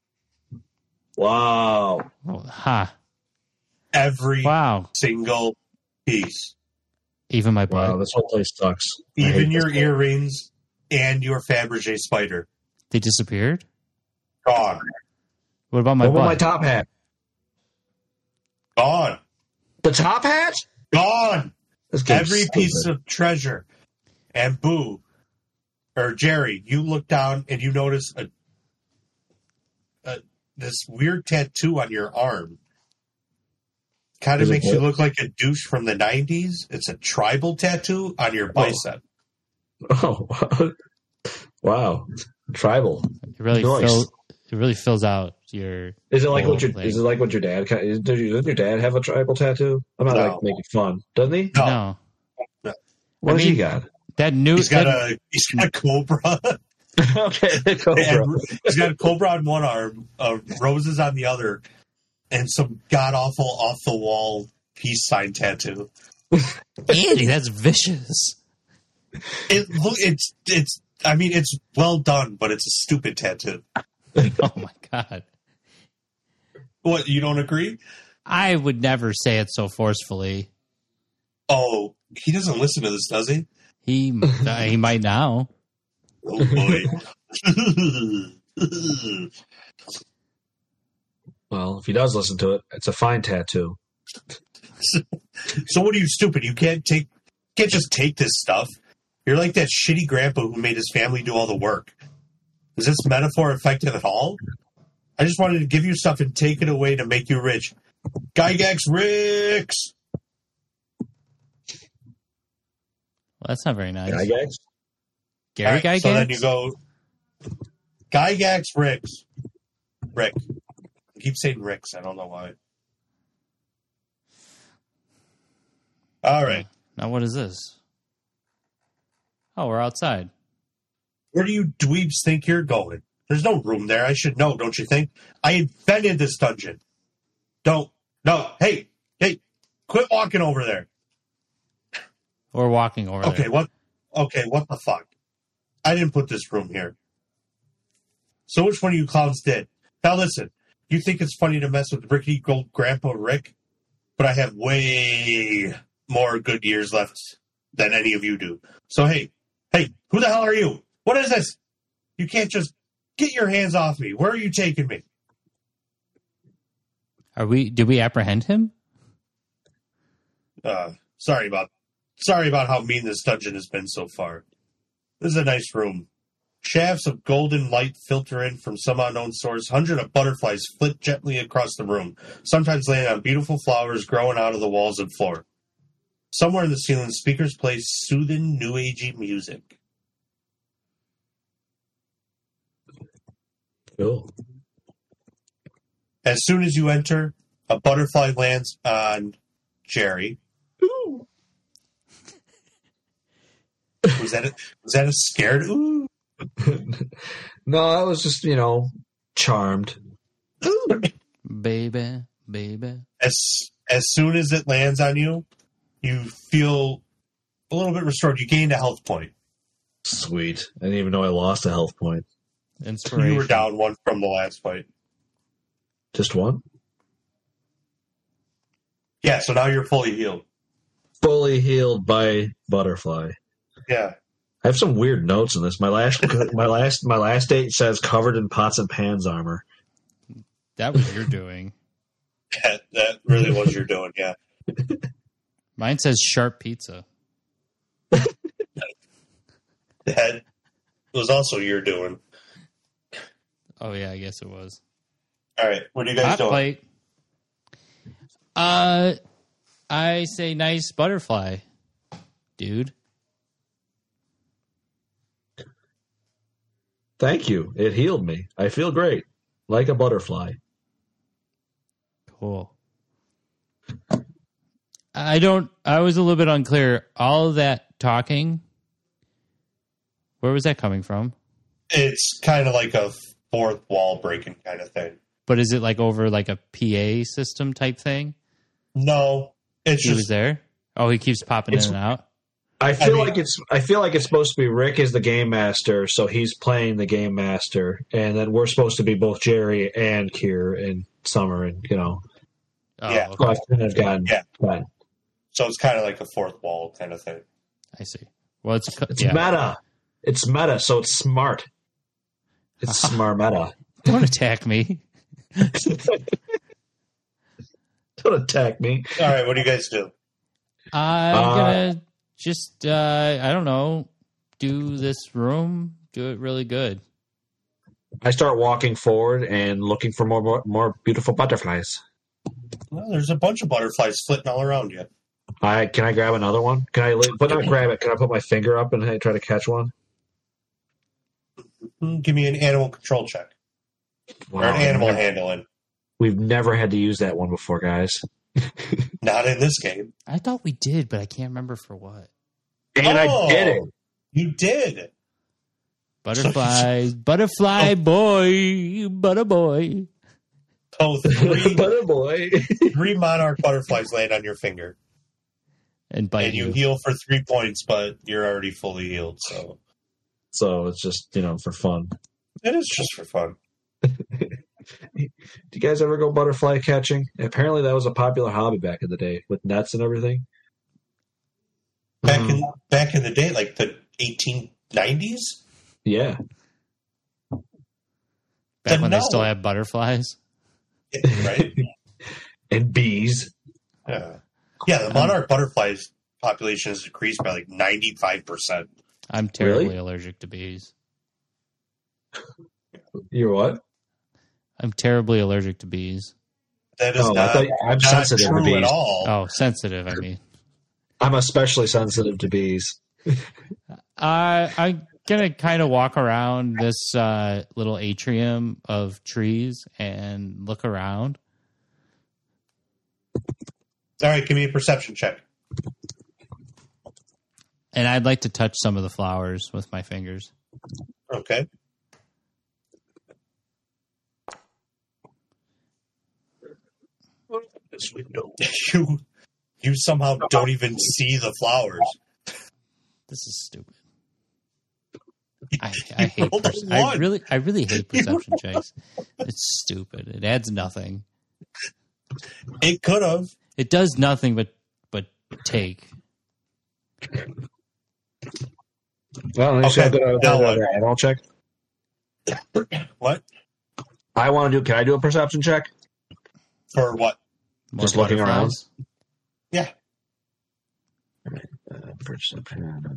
B: Wow.
A: Oh, ha.
C: Every
A: Wow.
C: single piece.
A: Even my butt.
B: Wow, this whole place sucks. I
C: Even
B: hate
C: your
B: this.
C: earrings and your Fabergé spider.
A: They disappeared?
C: Gone.
A: What about my
B: What about
A: butt?
B: my top hat?
C: Gone.
B: The top hat?
C: Gone.
B: This game's
C: Every
B: so
C: piece
B: good.
C: of treasure. And Boo, or Jerry, you look down and you notice a, a this weird tattoo on your arm. Kind of
B: Is it
C: makes you
B: what?
C: look like a douche from the nineties. It's a tribal tattoo on your bicep.
B: Oh, wow. Tribal.
A: It really
B: Nice.
A: fills. It really fills out your.
B: Is it like
A: whole
B: what your
A: thing.
B: is it like what your dad kind is, does your, does your dad have a tribal tattoo? I'm not
C: No.
B: like making fun. Doesn't he?
C: No.
A: No,
B: What
A: I
B: has he
A: mean-
B: got?
A: that new.
C: He's got
A: that-
C: a he's got a cobra.
B: Okay, the Cobra.
C: And he's got a cobra on one arm, uh, roses on the other, and some god awful off the wall peace sign tattoo.
A: Andy, that's vicious.
C: It look it's it's I mean it's well done, but it's a stupid tattoo.
A: Oh my god.
C: What, you don't agree?
A: I would never say it so forcefully.
C: Oh, he doesn't listen to this, does he?
A: He uh, he might now.
C: Oh boy.
B: Well, if he does listen to it, it's a fine tattoo.
C: So what are you, stupid? You can't take can't just take this stuff. You're like that shitty grandpa who made his family do all the work. Is this metaphor effective at all? I just wanted to give you stuff and take it away to make you rich. Gygax Ricks!
A: Well, that's not very nice.
B: Gygax?
A: Gary
C: All right,
A: Gygax?
C: So then you go Gygax Ricks. Rick. I keep saying Ricks. I don't know why. All right.
A: Now what is this? Oh, we're outside.
C: Where do you dweebs think you're going? There's no room there. I should know, don't you think? I invented this dungeon. Don't. No. Hey. Hey. Quit walking over there.
A: We're walking over
C: Okay,
A: there.
C: what? Okay, what the fuck? I didn't put this room here. So which one of you clowns did? Now listen, you think it's funny to mess with rickety old Grandpa Rick, but I have way more good years left than any of you do. So hey, hey, who the hell are you? What is this? You can't just get your hands off me. Where are you taking me?
A: Are we? Did we apprehend him?
C: Uh, sorry about, sorry about how mean this dungeon has been so far. This is a nice room. Shafts of golden light filter in from some unknown source. Hundreds of butterflies flit gently across the room, sometimes landing on beautiful flowers growing out of the walls and floor. Somewhere in the ceiling, speakers play soothing, new agey music.
B: Cool.
C: As soon as you enter, a butterfly lands on Jerry.
B: Ooh.
C: Was that a, was that a scared ooh?
B: No, I was just, you know, charmed.
A: Baby, baby.
C: As as soon as it lands on you, you feel a little bit restored. You gained a health point.
B: Sweet. I didn't even know I lost a health point.
A: Inspiration.
C: You were down one from the last fight.
B: Just one?
C: Yeah, so now you're fully healed.
B: Fully healed by butterfly.
C: Yeah.
B: I have some weird notes in this. My last my last my last date says covered in pots and pans armor.
A: That was you're doing.
C: That, that really was your doing, yeah.
A: Mine says sharp pizza.
C: That was also your doing.
A: Oh yeah, I guess it was.
C: All right, what are you guys
A: Hot
C: doing?
A: plate. Uh, I say nice butterfly, dude.
B: Thank you. It healed me. I feel great. Like a butterfly.
A: Cool. I don't. I was a little bit unclear. All of that talking. Where was that coming from?
C: It's kind of like a fourth wall breaking kind of thing.
A: But is it like over like a P A system type thing?
C: No, it's
A: He
C: just
A: was there. Oh, he keeps popping
B: It's-
A: in and out.
B: I feel
C: mean-
B: like it's I feel like it's supposed to be Rick is the game master, so he's playing the game master, and then we're supposed to be both Jerry and Kier and Summer, and you know.
A: Oh,
C: Yeah.
B: So
A: okay.
B: I've kind of gotten,
C: Yeah.
B: gotten-
C: so it's kind of like a fourth wall kind of thing.
A: I see. Well, it's
B: It's
A: yeah.
B: meta. It's meta, so it's smart. It's smart meta.
A: Don't attack me.
B: Don't attack me.
C: All right, what do you guys do?
A: I'm
B: Uh,
A: gonna just uh, I don't know, do this room, do it really good.
B: I start walking forward and looking for more more, more beautiful butterflies.
C: Well, there's a bunch of butterflies flitting all around you.
B: I can I grab another one? Can I li- but not grab it? Can I put my finger up and try to catch one?
C: Give me an animal control check. Or an
B: Wow,
C: animal
B: we've never-
C: handling.
B: We've never had to use that one before, guys.
C: Not in this game.
A: I thought we did, but I can't remember for what.
B: And
C: Oh.
B: I did it.
C: You did.
A: Butterflies, butterfly boy, butter boy.
C: Oh, three,
B: Butter boy.
C: three monarch butterflies land on your finger.
A: And bite
C: And you
A: you.
C: heal for three points, but you're already fully healed, so
B: So it's just, you know, for fun.
C: it is just for fun.
B: Do you guys ever go butterfly catching? Apparently that was a popular hobby back in the day with nets and everything.
C: Back
B: Mhm.
C: in back in the day, like the eighteen nineties?
B: Yeah.
A: Back when
C: No.
A: they still had butterflies.
C: Right?
B: And bees.
C: Yeah. Yeah, the monarch butterflies population has decreased by like ninety-five percent.
A: I'm terribly
B: Really?
A: allergic to bees.
B: You're what?
A: I'm terribly allergic to bees.
C: That is
B: Oh, I
C: not,
B: thought- I'm
C: not
B: sensitive to
C: true
B: bees.
C: at all.
A: Oh, sensitive, I mean.
B: I'm especially sensitive to bees.
A: I I'm gonna kind of walk around this uh, little atrium of trees and look around.
C: All right, give me a perception check.
A: And I'd like to touch some of the flowers with my fingers.
C: Okay. This window. You you somehow don't even see the flowers.
A: This is stupid. I, I hate.
C: rolled a
A: Perce- I
C: one.
A: really, I really hate perception checks. It's stupid. It adds nothing.
C: It could have.
A: It does nothing but but take.
B: Well, at least
C: Okay,
B: I got a-
C: now
B: got
C: what?
B: an animal check.
C: What?
B: I want to do. Can I do a perception check?
C: For what?
A: More
B: Just looking around.
A: butterflies?
C: Yeah.
B: Uh, perception.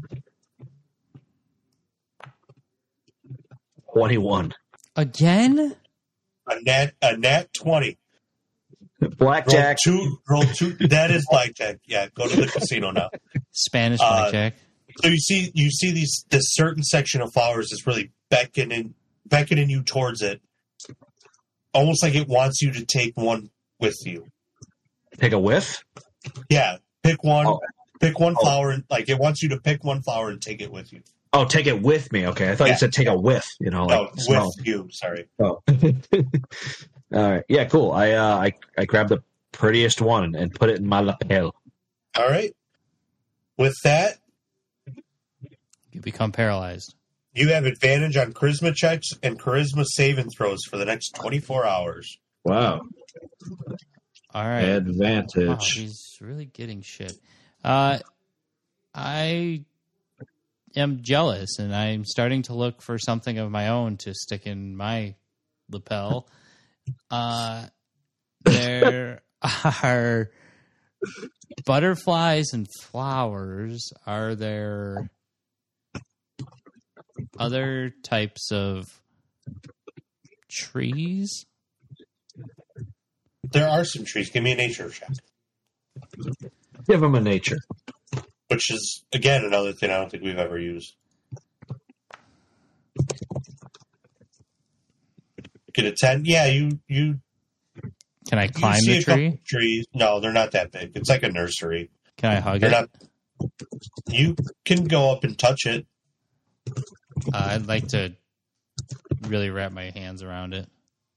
B: Twenty-one.
A: Again?
C: A nat a nat twenty. Roll
B: Blackjack.
C: two roll two that is blackjack. Yeah, go to the casino now.
A: Spanish
C: Uh,
A: blackjack.
C: So you see you see these this certain section of flowers is really beckoning beckoning you towards it. Almost like it wants you to take one with you.
B: Take a whiff.
C: Yeah. Pick one
B: Oh.
C: pick one
B: Oh.
C: flower and like it wants you to pick one flower and take it with you.
B: Oh, take it with me. Okay, I thought
C: Yeah.
B: you said take a whiff. You know,
C: No,
B: like
C: with
B: smell.
C: you, sorry.
B: Oh. All right. Yeah. Cool. I uh, I I grabbed the prettiest one and put it in my lapel.
C: All right. With that,
A: You become paralyzed.
C: you have advantage on charisma checks and charisma saving throws for the next twenty-four hours.
B: Wow.
A: All right.
B: Advantage.
A: Wow, he's really getting shit. Uh, I am jealous, and I'm starting to look for something of my own to stick in my lapel. Uh, there are butterflies and flowers. Are there other types of trees?
C: There are some trees. Give me a nature check.
B: Give him a nature.
C: Which is, again, another thing I don't think we've ever used. Get a ten? Yeah, you you,
A: Can I
C: you
A: climb
C: see
A: the
C: a couple
A: tree?
C: trees. No, they're not that big. It's like a nursery.
A: Can I hug
C: They're
A: it?
C: not. You can go up and touch it.
A: Uh, I'd like to really wrap my hands around it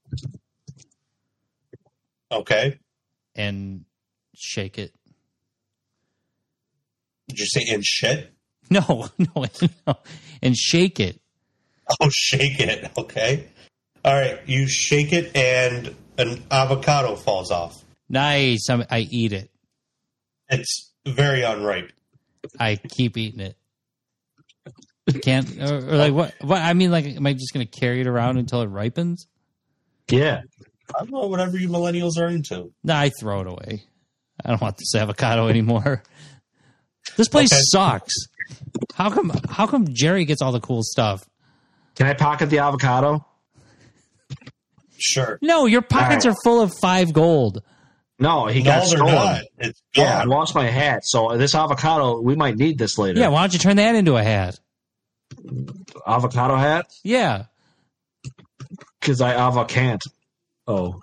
C: Okay.
A: and shake it.
C: Did you say in shit?
A: No, no, no. And shake it.
C: Oh, shake it. Okay. All right. You shake it, and an avocado falls off.
A: Nice. I'm, I eat it.
C: It's very unripe.
A: I keep eating it. Can't or, or like what? What I mean, like, am I just going to carry it around until it ripens?
B: Yeah.
C: I don't know, whatever you millennials are into.
A: Nah, I throw it away. I don't want this avocado anymore. This place
C: Okay.
A: sucks. How come? How come Jerry gets all the cool stuff?
B: Can I pocket the avocado?
C: Sure.
A: No, your pockets
B: All
A: are full of five gold.
B: No, he
C: No,
B: got
C: they're
B: stolen.
C: not. It's
B: Yeah, I
C: gone.
B: lost my hat. So this avocado, we might need this later.
A: Yeah, why don't you turn that into a hat?
B: Avocado hat?
A: Yeah.
B: Because I ava can't. Oh.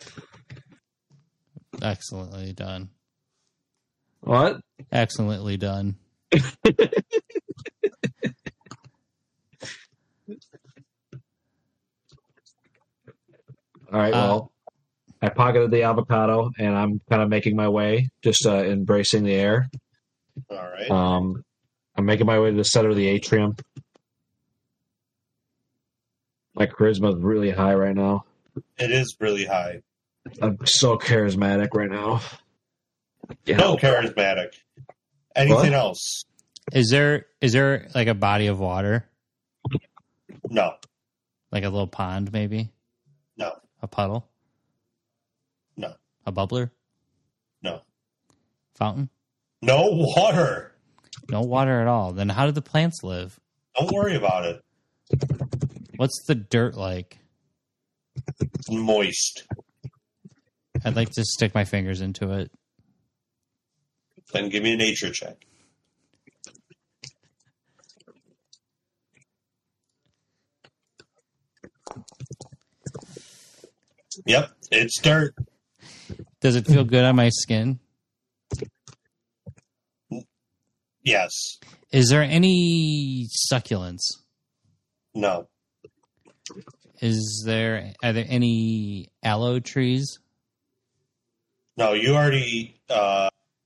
A: Excellently done.
B: What?
A: Excellently done.
B: All right,
A: Uh,
B: well, I pocketed the avocado, and I'm kind of making my way, just uh, embracing the air.
C: All right.
B: Um, I'm making my way to the center of the atrium. My charisma is really high right now.
C: It is really high.
B: I'm so charismatic right now. Yeah.
C: No charismatic. Anything
B: What?
C: else?
A: Is there is there like a body of water,
C: No.
A: like a little pond, maybe
C: No.
A: a puddle,
C: No.
A: a bubbler,
C: No.
A: fountain?
C: No water.
A: No water at all. Then how do the plants live?
C: Don't worry about it.
A: What's the dirt like?
C: It's moist.
A: I'd like to stick my fingers into it.
C: Then give me a nature check. Yep, it's dirt.
A: Does it feel good on my skin?
C: Yes.
A: Is there any succulents?
C: No.
A: Is there are there any aloe trees?
C: No, you already uh,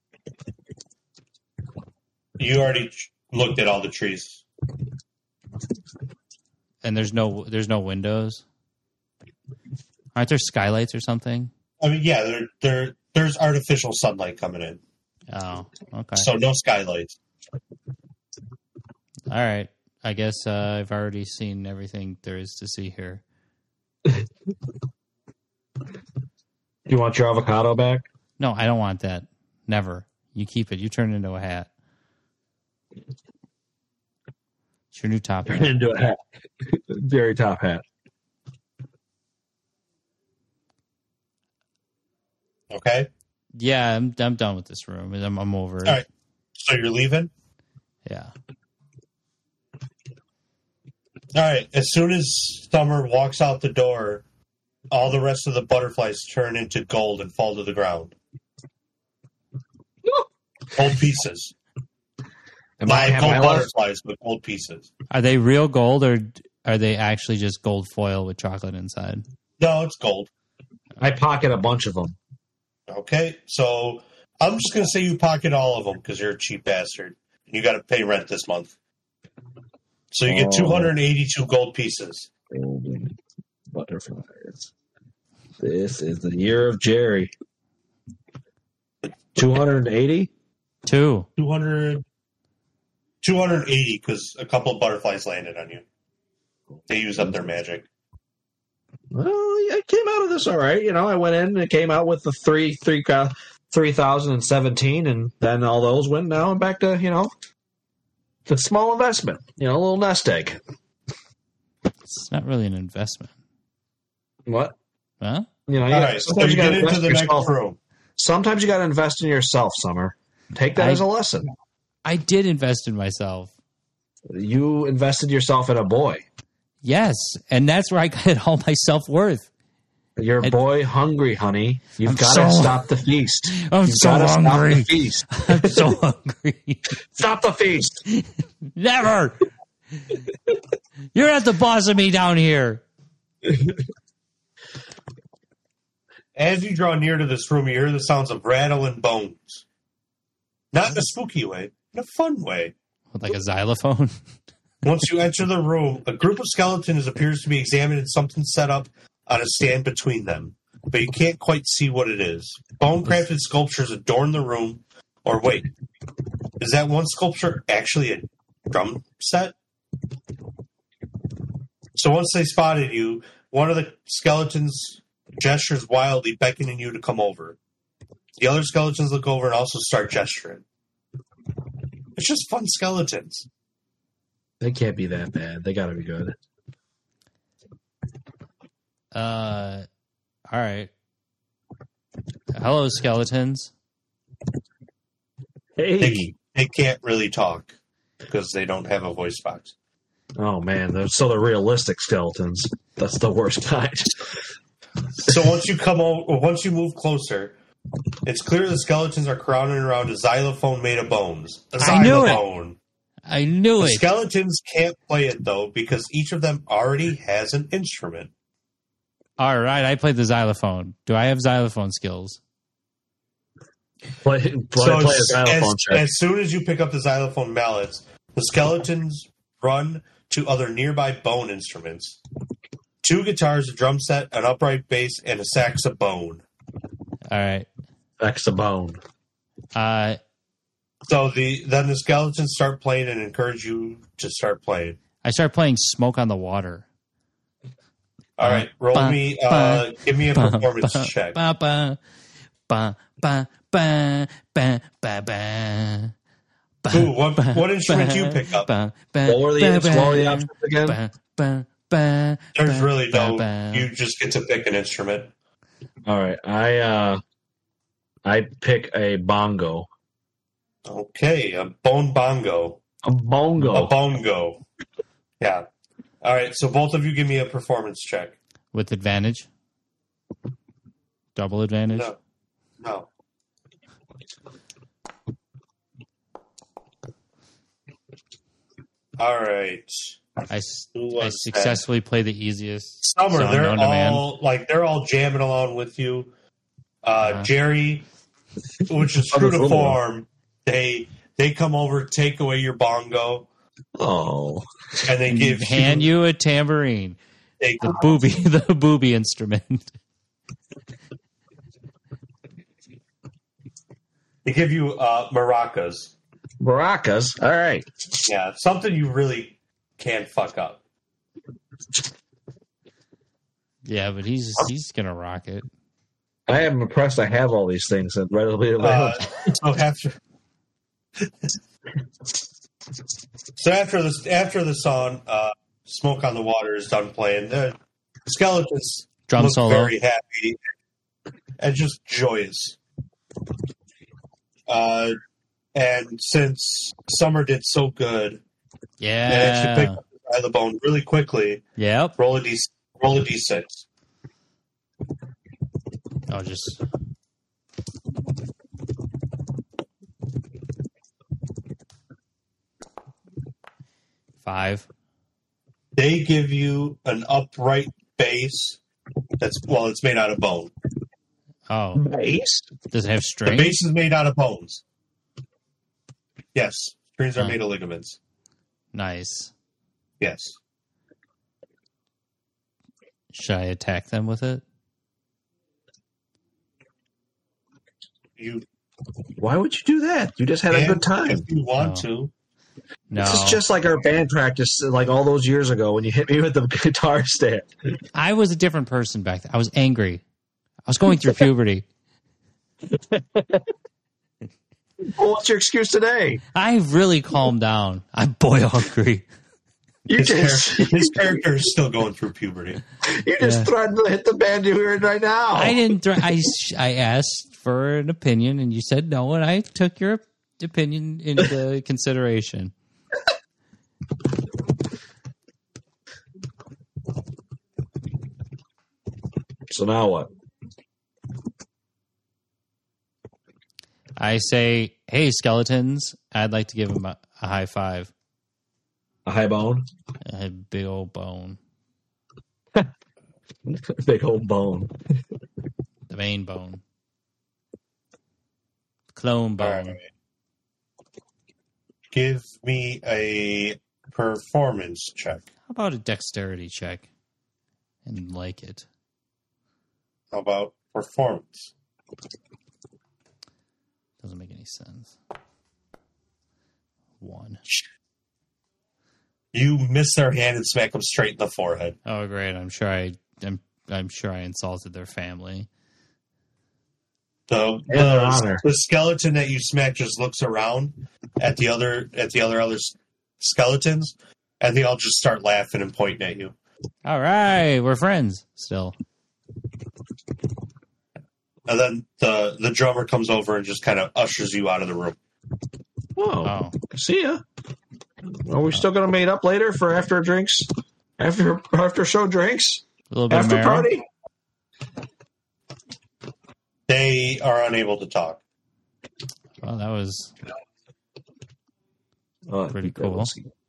C: you already looked at all the trees.
A: And there's no there's no windows. Aren't there skylights or something?
C: I mean, yeah, there there there's artificial sunlight coming in,
A: Oh, okay.
C: so no skylights.
A: All right. I guess uh, I've already seen everything there is to see here.
B: You want your avocado back?
A: No, I don't want that. Never. You keep it. You turn it into a hat. It's your new top
B: Turn
A: hat.
B: it into a hat. Very top hat.
C: Okay,
A: Yeah, I'm I'm done with this room. I'm, I'm over it.
C: all right. So you're leaving.
A: Yeah.
C: All right. As soon as Summer walks out the door, all the rest of the butterflies turn into gold and fall to the ground. Gold pieces.
B: Am I,
C: Not
B: have
C: gold
B: I lost-
C: butterflies, but gold pieces.
A: Are they real gold or are they actually just gold foil with chocolate inside?
C: No, it's gold.
B: I pocket a bunch of them.
C: Okay, so I'm just going to say you pocket all of them because you're a cheap bastard. You got to pay rent this month. So you get
B: Oh.
C: two hundred eighty-two gold pieces.
B: Golden butterflies. This is the year of Jerry. two hundred eighty?
A: Two.
C: two hundred, two hundred eighty because a couple of butterflies landed on you. They used up their magic.
B: Well, yeah, it came out of this all right. You know, I went in and it came out with the three, three, uh, three thousand seventeen, and then all those went now and back to, you know, the small investment. You know, a little nest egg.
A: It's not really an investment.
B: What?
A: Huh?
B: You know, you
C: All
B: gotta-
C: right, so
B: sometimes
C: you
B: you got
C: get
B: to
C: into
B: invest
C: the
B: in
C: next
B: yourself.
C: room.
B: Sometimes you got to invest in yourself, Summer. Take that
A: I-
B: as a lesson.
A: I did invest in myself.
B: You invested yourself in a boy.
A: Yes, and that's where I got all my self worth.
B: You're a
A: I-
B: boy hungry, honey. You've
A: I'm
B: got to
A: so-
B: stop the feast.
A: I'm
B: You've
A: so
B: gotta Stop
A: hungry.
B: the feast.
A: I'm so hungry.
B: Stop the feast.
A: Never. You're not the boss of me down here.
C: As you draw near to this room, you hear the sounds of rattling bones. Not in a spooky way, in a fun way.
A: Like a xylophone.
C: Once you enter the room, a group of skeletons appears to be examining something set up on a stand between them, but you can't quite see what it is. Bone-crafted sculptures adorn the room. Or wait, is that one sculpture actually a drum set? So once they spotted you, one of the skeletons gestures wildly, beckoning you to come over. The other skeletons look over and also start gesturing. It's just fun skeletons.
B: They can't be that bad. They got to be good.
A: Uh, all right. Hello, skeletons.
B: Hey.
C: They, they can't really talk because they don't have a voice box.
B: Oh, man. They're, so they're realistic skeletons. That's the worst kind.
C: So once you come over, once you move closer, it's clear the skeletons are crowding around a xylophone made of bones. A
A: I knew it.
C: xylophone.
A: I knew
C: The
A: it.
C: skeletons can't play it, though, because each of them already has an instrument.
A: All right, I played the xylophone. Do I have xylophone skills?
B: Play, play,
C: So
B: play a
C: as,
B: xylophone
C: as,
B: check.
C: as soon as you pick up the xylophone mallets, the skeletons run to other nearby bone instruments. Two guitars, a drum set, an upright bass, and a saxophone.
A: All right.
B: Saxophone.
A: Uh,
C: So the then the skeletons start playing and encourage you to start playing.
A: I start playing Smoke on the Water.
C: All right, roll
A: Ba,
C: me. Uh,
A: ba,
C: give me a
A: ba,
C: performance
A: ba,
C: check.
A: Ba, ba, ba, ba, ba, ba, ba, ba.
C: Ooh, what, what instrument do you pick up?
A: Ba, ba,
B: What were the,
A: ba,
B: what were the
A: ba,
B: options again?
A: ba, ba, ba,
C: There's
A: ba,
C: really no.
A: ba, ba.
C: You just get to pick an instrument.
B: All right. I uh, I pick a bongo.
C: Okay, a bone bongo.
B: A bongo.
C: A bongo. Yeah. All right, so both of you give me a performance check.
A: With advantage? Double advantage?
C: No. No. All right.
A: I, s-
C: Who
A: I
C: was
A: successfully play the easiest
C: Summer,
A: song
C: they're
A: known to man.
C: all like they're all jamming along with you. Uh,
A: Uh-huh.
C: Jerry, which is
B: Oh,
C: true
B: the
C: to
B: little one.
C: form, they they come over, take away your bongo,
B: Oh.
C: and they give
A: Hand you a tambourine.
C: They,
A: The booby, the booby instrument.
C: they give you uh, maracas.
B: Maracas. All right.
C: Yeah, something you really can't fuck up.
A: Yeah, but he's he's gonna rock it.
B: I am impressed I have all these things and readily
C: Uh,
B: available.
C: so after, so after this, after the song, uh, "Smoke on the Water" is done playing, the skeletons
A: Drum
C: look
A: solo.
C: very happy and just joyous. Uh, and since Summer did so good, they actually
A: Yeah.
C: picked up the xylophone really quickly.
A: Yep.
C: Roll a d roll a d six.
A: I'll just. Five.
C: They give you an upright bass. That's well, it's made out of bone.
A: Oh,
B: Bass.
A: does it have
C: The
A: strings?
C: base is made out of bones. Yes, strings are
A: Huh.
C: made of ligaments.
A: Nice.
C: Yes.
A: Should I attack them with it?
C: You
B: Why would you do that? You just had a
C: can
B: good time.
C: if you want
A: No.
C: to.
A: No.
B: This is just like our band practice, like all those years ago when you hit me with the guitar stand.
A: I was a different person back then. I was angry. I was going through puberty.
B: Well, what's your excuse today?
A: I really calmed down. I'm boy hungry.
B: You
C: His,
B: just
C: char- his character is still going through puberty.
B: you just
A: Yeah.
B: threatened to hit the band you're in right now.
A: I didn't. Th- I sh- I asked for an opinion, and you said no, and I took your opinion into consideration.
B: So now what?
A: I say, "Hey, skeletons! I'd like to give him a, a high five,
B: A high bone?
A: a big old bone,
B: Big old bone.
A: the main bone, clone bone."
C: All right. Give me a performance check.
A: How about a dexterity check? And like it.
C: How about performance?
A: Doesn't make any sense. One.
C: You miss their hand and smack them straight in the forehead.
A: Oh, great! I'm sure I. I'm I'm sure I insulted their family.
C: The,
B: In their
C: the,
B: honor.
C: the skeleton that you smack just looks around at the other at the other other skeletons, and they all just start laughing and pointing at you.
A: All right, we're friends still.
C: And then the the drummer comes over and just kind of ushers you out of the room.
B: Oh,
A: Oh,
B: see ya. Are we still going to meet up later for after drinks? After after show drinks?
A: a little bit
B: After
A: of marrow.
B: party?
C: They are unable to talk.
A: Well, that was
B: Oh,
A: pretty cool.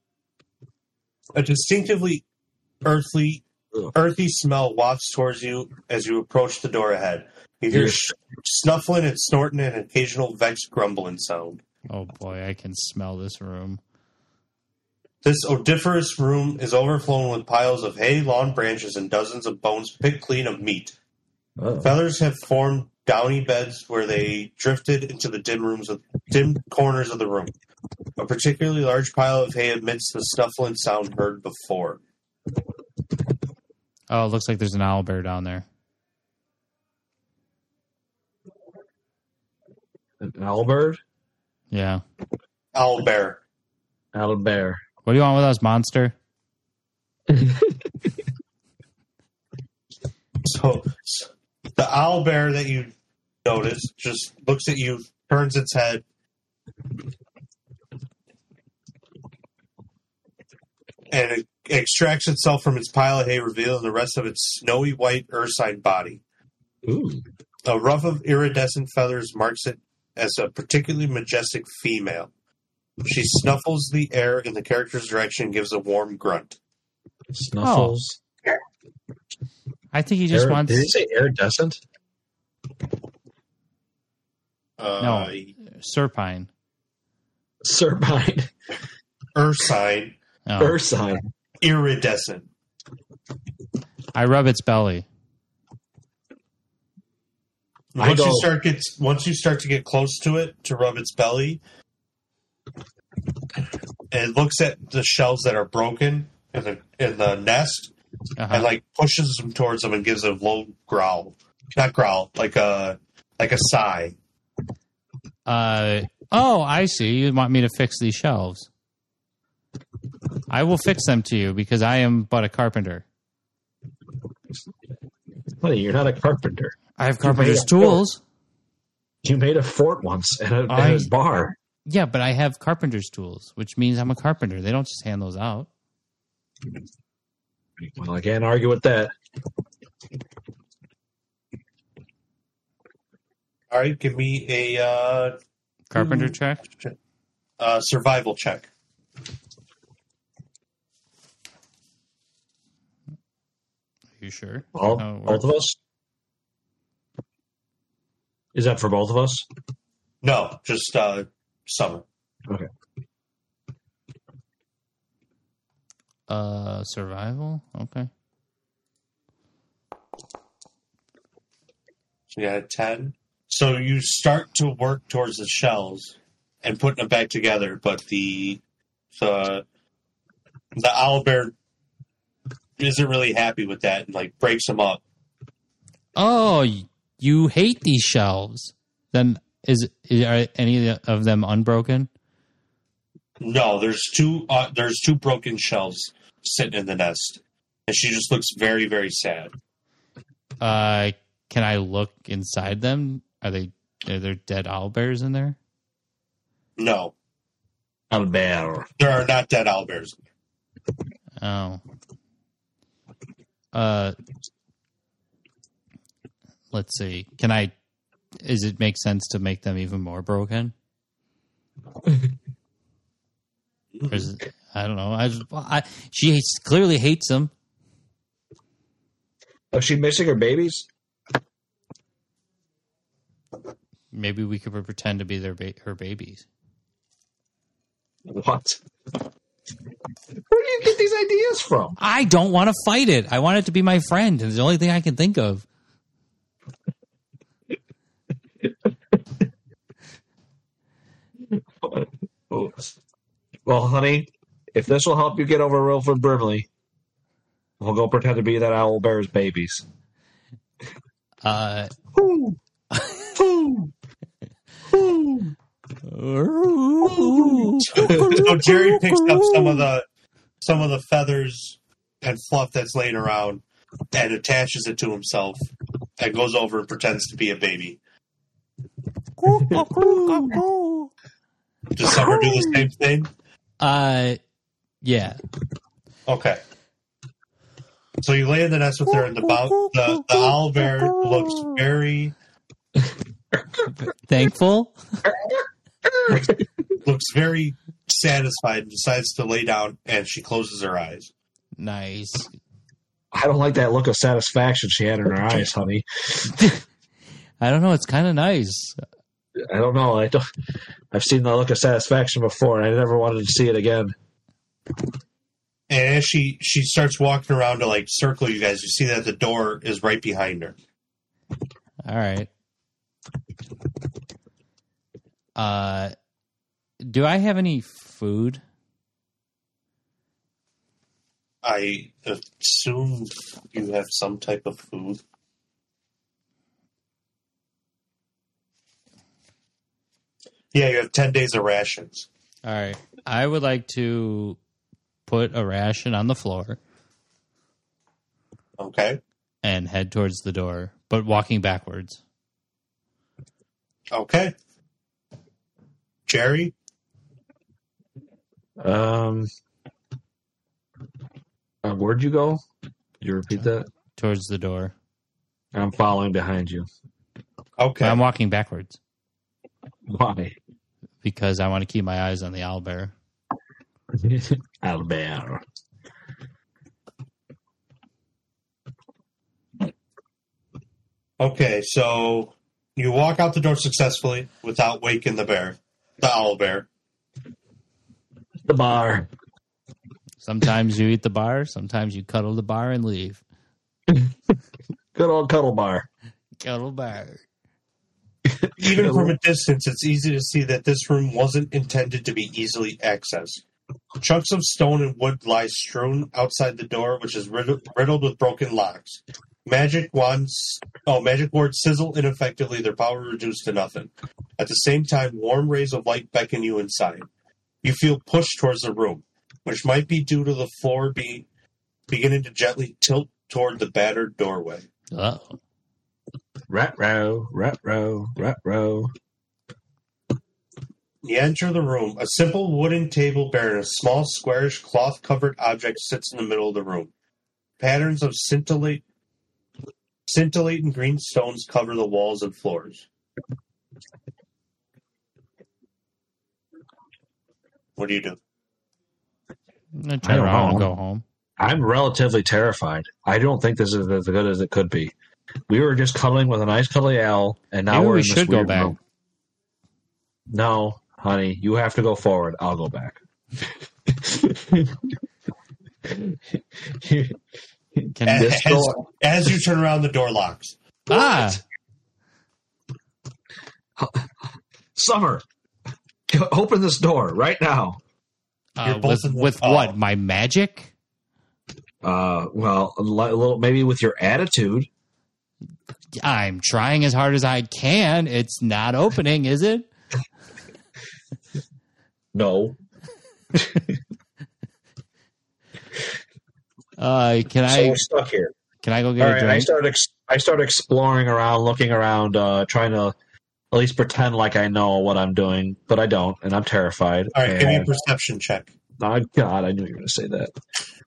C: A distinctively earthly
B: Ugh.
C: earthy smell wafts towards you as you approach the door ahead. You hear
B: Yeah.
C: sh- snuffling and snorting and an occasional vexed grumbling sound.
A: Oh boy, I can smell this room.
C: This odoriferous room is overflowing with piles of hay, lawn branches, and dozens of bones picked clean of meat.
B: Oh.
C: Feathers have formed downy beds where they drifted into the dim rooms of dim corners of the room. A particularly large pile of hay emits the snuffling sound heard before.
A: Oh, it looks like there's an owlbear down there.
B: An owlbird?
A: Yeah.
C: Owlbear.
B: Owlbear.
A: What do you want with us, monster?
C: So, so the owlbear that you notice just looks at you, turns its head, and it extracts itself from its pile of hay, revealing the rest of its snowy white ursine body.
B: Ooh.
C: A ruff of iridescent feathers marks it as a particularly majestic female. She snuffles the air in the character's direction and gives a warm grunt.
B: Snuffles.
A: I think he just
B: Irid-
A: wants
B: Did he say iridescent?
C: Uh,
A: No. Serpine.
B: Serpine.
C: Ursine,
A: Oh.
B: Ursine.
C: iridescent.
A: I rub its belly.
B: I
C: Once you
B: go-
C: start get once you start to get close to it to rub its belly, it looks at the shells that are broken in the in the nest
A: Uh-huh.
C: and like pushes them towards them and gives a low growl, not growl, like a like a sigh.
A: Uh, oh, I see. You want me to fix these shelves. I will fix them to you because I am but a carpenter.
B: Honey, you're not a carpenter.
A: I have
B: You
A: carpenter's
B: made a
A: tools.
B: You made a fort once at a, at
A: I-
B: a bar.
A: Yeah, but I have carpenter's tools, which means I'm a carpenter. They don't just hand those out.
B: Well, I can't argue with that.
C: All right, give me a uh,
A: Carpenter
C: Ooh.
A: check.
C: uh, survival check.
A: Are you sure?
B: All,
A: Oh,
B: both of us? Is that for both of us?
C: No, just uh, summer.
B: Okay.
A: Uh, survival. Okay.
C: So you got a ten. So you start to work towards the shells and putting them back together, but the the the owlbear isn't really happy with that and like breaks them up.
A: Oh, y- you hate these shelves. Then is, is are any of them unbroken?
C: No, there's two uh, there's two broken shells sitting in the nest, and she just looks very very sad.
A: Uh, can I look inside them? Are they are there dead owlbears in there?
C: No,
B: Owlbear.
C: there are not dead owlbears.
A: Oh. Uh, let's see. Can I? Does it make sense to make them even more broken? Or is it, I don't know. I, just, I she hates, clearly hates them.
B: Oh, is she missing her babies?
A: Maybe we could pretend to be their ba- her babies.
B: What? Where do you get these ideas from?
A: I don't want to fight it. I want it to be my friend. It's the only thing I can think of.
B: Oh. Well, honey, if this will help you get over Wilford Brimley, we'll go pretend to be that owl bear's babies.
A: Uh,
B: Ooh. Ooh. Ooh.
C: So Jerry picks up some of the some of the feathers and fluff that's laying around and attaches it to himself and goes over and pretends to be a baby. Does Summer do the same thing?
A: Uh, yeah.
C: Okay. So you lay in the nest with her, and the bow, the, the owl bear looks very
A: Thankful.
C: looks very satisfied and decides to lay down, and she closes her eyes.
A: Nice.
B: I don't like that look of satisfaction she had in her eyes, honey.
A: I don't know. It's kind of nice.
B: I don't know. I don't, I've seen the look of satisfaction before, and I never wanted to see it again.
C: And as she, she starts walking around to like circle you guys, you see that the door is right behind her.
A: All right. Uh, do I have any food?
C: I assume you have some type of food. Yeah, you have ten days of rations.
A: All right. I would like to put a ration on the floor
C: Okay.
A: and head towards the door, but walking backwards.
C: Okay. Jerry?
B: Um, uh, where'd you go? Did you repeat that?
A: Towards the door.
B: I'm following behind you.
C: Okay.
A: I'm walking backwards
B: Why?
A: because I want to keep my eyes on the owlbear.
B: Albert.
C: Okay, so you walk out the door successfully without waking the bear, the owl bear.
B: The bar.
A: Sometimes you eat the bar. Sometimes you cuddle the bar and leave.
B: Good old cuddle bar.
A: Cuddle bar.
C: Even from a distance, it's easy to see that this room wasn't intended to be easily accessed. Chunks of stone and wood lie strewn outside the door, which is riddled, riddled with broken locks. Magic wands, oh, magic wards sizzle ineffectively, their power reduced to nothing. At the same time, warm rays of light beckon you inside. You feel pushed towards the room, which might be due to the floor being beginning to gently tilt toward the battered doorway.
A: Uh-oh.
B: Rat row, rat row, rat row.
C: You enter the room. A simple wooden table bearing a small squarish cloth-covered object sits in the middle of the room. Patterns of scintillate, scintillating green stones cover the walls and floors. What do you do?
A: I'm going to
B: I
A: turn
B: don't
A: around and
B: know.
A: go home.
B: I'm relatively terrified. I don't think this is as good as it could be. We were just cuddling with a nice cuddly owl, and now
A: Maybe
B: we're
A: we
B: in this
A: should go
B: weird
A: back.
B: room. No, honey, you have to go forward. I'll go back.
A: Can
C: As,
B: This
C: as,
B: door-
C: as you turn around, the door locks.
A: Ah,
B: Summer, open this door right now.
A: uh,
C: You're both
A: with,
C: in the-
A: with
C: oh.
A: what? My magic?
B: Uh, well, a li- a little maybe with your attitude.
A: I'm trying as hard as I can. It's not opening, is it?
B: No.
A: Uh, can
B: So
A: I
B: we're stuck here.
A: can I go get
B: All
A: a
B: right, I
A: drink?
B: start ex- I start exploring around, looking around, uh, trying to at least pretend like I know what I'm doing, but I don't, and I'm terrified.
C: All right, give me a
B: And-
C: perception check.
B: Oh, God, I knew you were going to say that.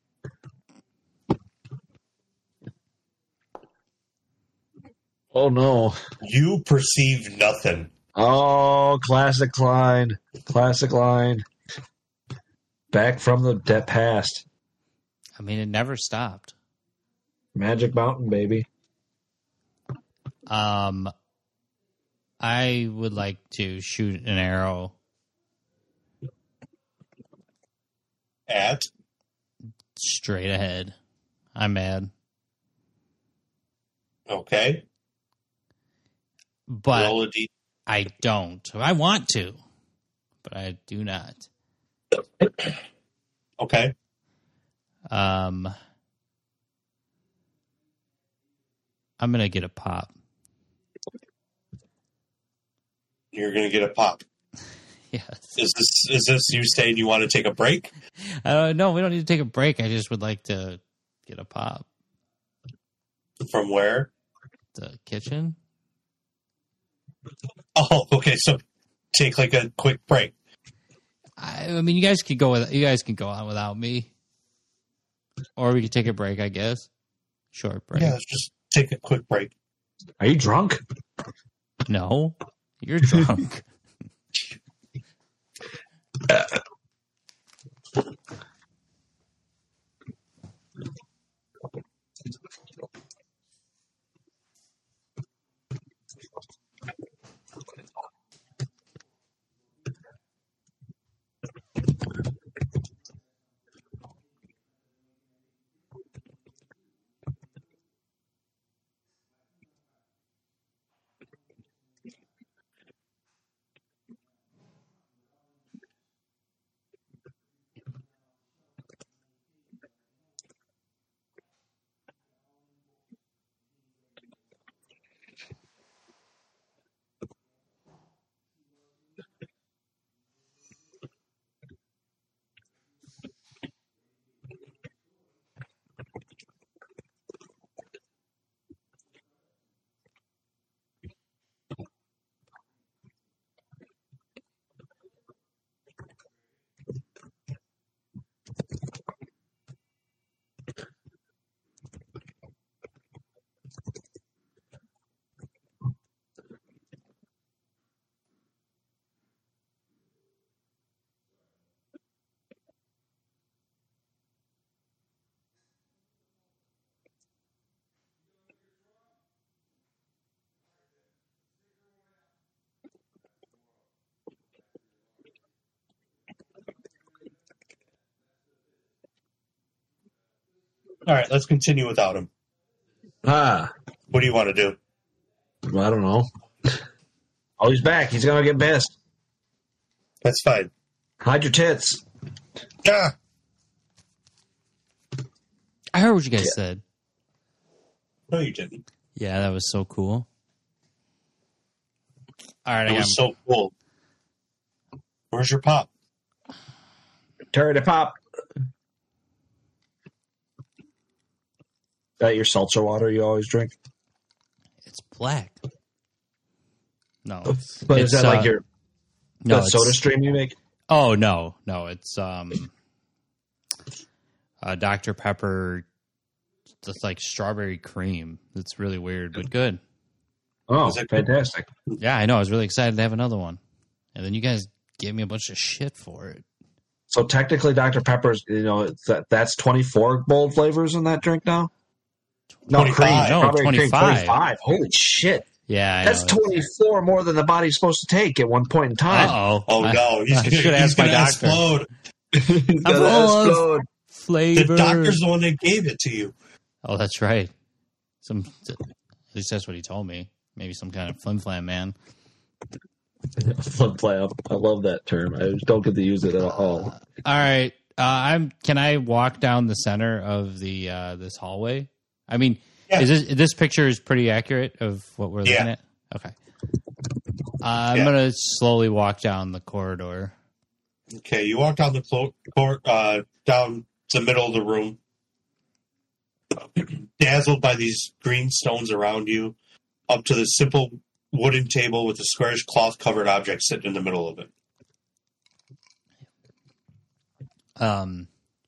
B: Oh, no.
C: You perceive nothing.
B: Oh, classic line. Classic line. Back from the de- past.
A: I mean, it never stopped.
B: Magic Mountain, baby.
A: Um, I would like to shoot an arrow
C: At
A: straight ahead. I'm mad,
C: okay.
A: but
C: Roll a d.
A: I don't. I want to, but I do not.
C: Okay.
A: Um, I'm gonna get a pop.
C: You're going to get a pop.
A: Yes.
C: Is this is this you saying you want to take a break?
A: Uh, no, we don't need to take a break. I just would like to get a pop.
C: From where?
A: The kitchen?
C: Oh, okay. So take like a quick break.
A: I, I mean, you guys could go with you guys can go on without me, or we could take a break. I guess. Short break.
C: Yeah, let's just take a quick break.
B: Are you drunk?
A: No, you're drunk.
C: All right, let's continue without him.
B: Ah,
C: What do you want to do?
B: well, I don't know. Oh, he's back. He's gonna get pissed.
C: That's fine.
B: Hide your tits.
C: Yeah.
A: I heard what you guys
B: Yeah.
A: said.
C: No, you didn't.
A: Yeah, that was so cool. All right, I
C: It
A: got
C: was so cool. Where's your pop?
B: Turn to pop. That your seltzer water you always drink?
A: it's black. No, it's,
B: But
A: it's,
B: is that
A: uh,
B: like your
A: no
B: that
A: it's-
B: soda stream you make?
A: Oh no, no, it's um, uh, Doctor Pepper. It's like strawberry cream. It's really weird, but good.
B: Oh,
C: Is it-
B: fantastic.
A: Yeah, I know. I was really excited to have another one, and then you guys gave me a bunch of shit for it.
B: So technically, Doctor Pepper's, you know, it's that that's twenty-four bold flavors in that drink now? No,
C: twenty-five.
B: cream.
A: No,
B: Strawberry cream,
A: twenty-five.
B: twenty-five. Holy shit.
A: Yeah, I
B: That's
A: know.
B: twenty-four more than the body's supposed to take at one point in time.
A: Uh-oh.
C: Oh, no. He's
A: I
C: going
A: should
C: to
A: ask my doctor.
C: explode.
B: He's
A: I'm
B: gonna
A: full of-
B: explode.
C: The
A: Flavor.
C: doctor's the one that gave it to you.
A: Oh, that's right. Some, at least that's what he told me. Maybe some kind of flim flam man.
B: Flip flam. I love that term. I just don't get to use it at all.
A: All right. Uh, I'm. Can I walk down the center of the uh, this hallway? I mean,
C: Yeah.
A: is this this picture is pretty accurate of what we're looking
C: Yeah.
A: at? Okay. Uh, I'm
C: Yeah.
A: gonna slowly walk down the corridor.
C: Okay, you walk down the clo- court, uh, down the middle of the room, dazzled by these green stones around you, up to the simple wooden table with a squarish cloth-covered object sitting in the middle of it.
A: Um,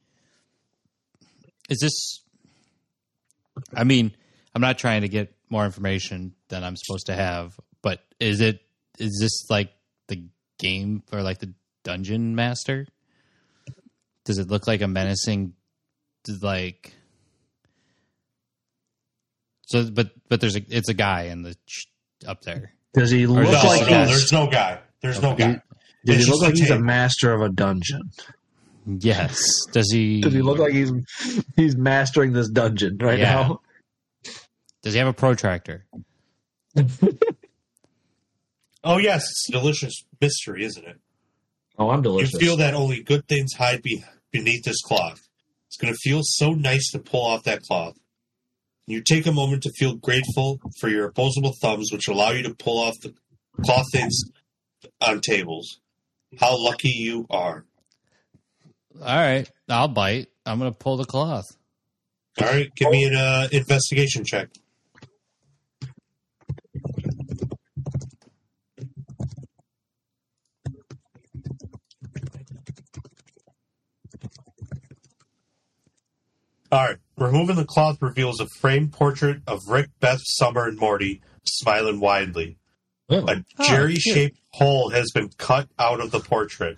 A: is this? I mean, I'm not trying to get more information than I'm supposed to have, but is it? Is this like the game or like the dungeon master? Does it look like a menacing, like? So, but but there's a it's a guy in the up there.
B: Does he
A: Or
B: look
A: is
C: No,
A: it
B: like
A: just a
C: no,
A: guy?
B: he's,
C: there's no guy. There's no
A: Okay.
C: guy.
B: does
C: It's
B: he look
C: just
B: like
C: a
B: he's a
C: table.
B: master of a dungeon?
A: Yes. Does he?
B: Does he look like he's he's mastering this dungeon right
A: Yeah.
B: now?
A: Does he have a protractor?
C: Oh, yes, it's a delicious mystery, isn't it?
B: Oh, I'm
C: You
B: delicious.
C: feel that only good things hide be- beneath this cloth. It's going to feel so nice to pull off that cloth. You take a moment to feel grateful for your opposable thumbs, which allow you to pull off the cloth things on tables. How lucky you are.
A: All right, I'll bite. I'm gonna pull the cloth.
C: All right, give me an uh, investigation check. All right, removing the cloth reveals a framed portrait of Rick, Beth, Summer, and Morty smiling widely.
B: Oh.
C: A jerry-shaped hole has been cut out of the portrait.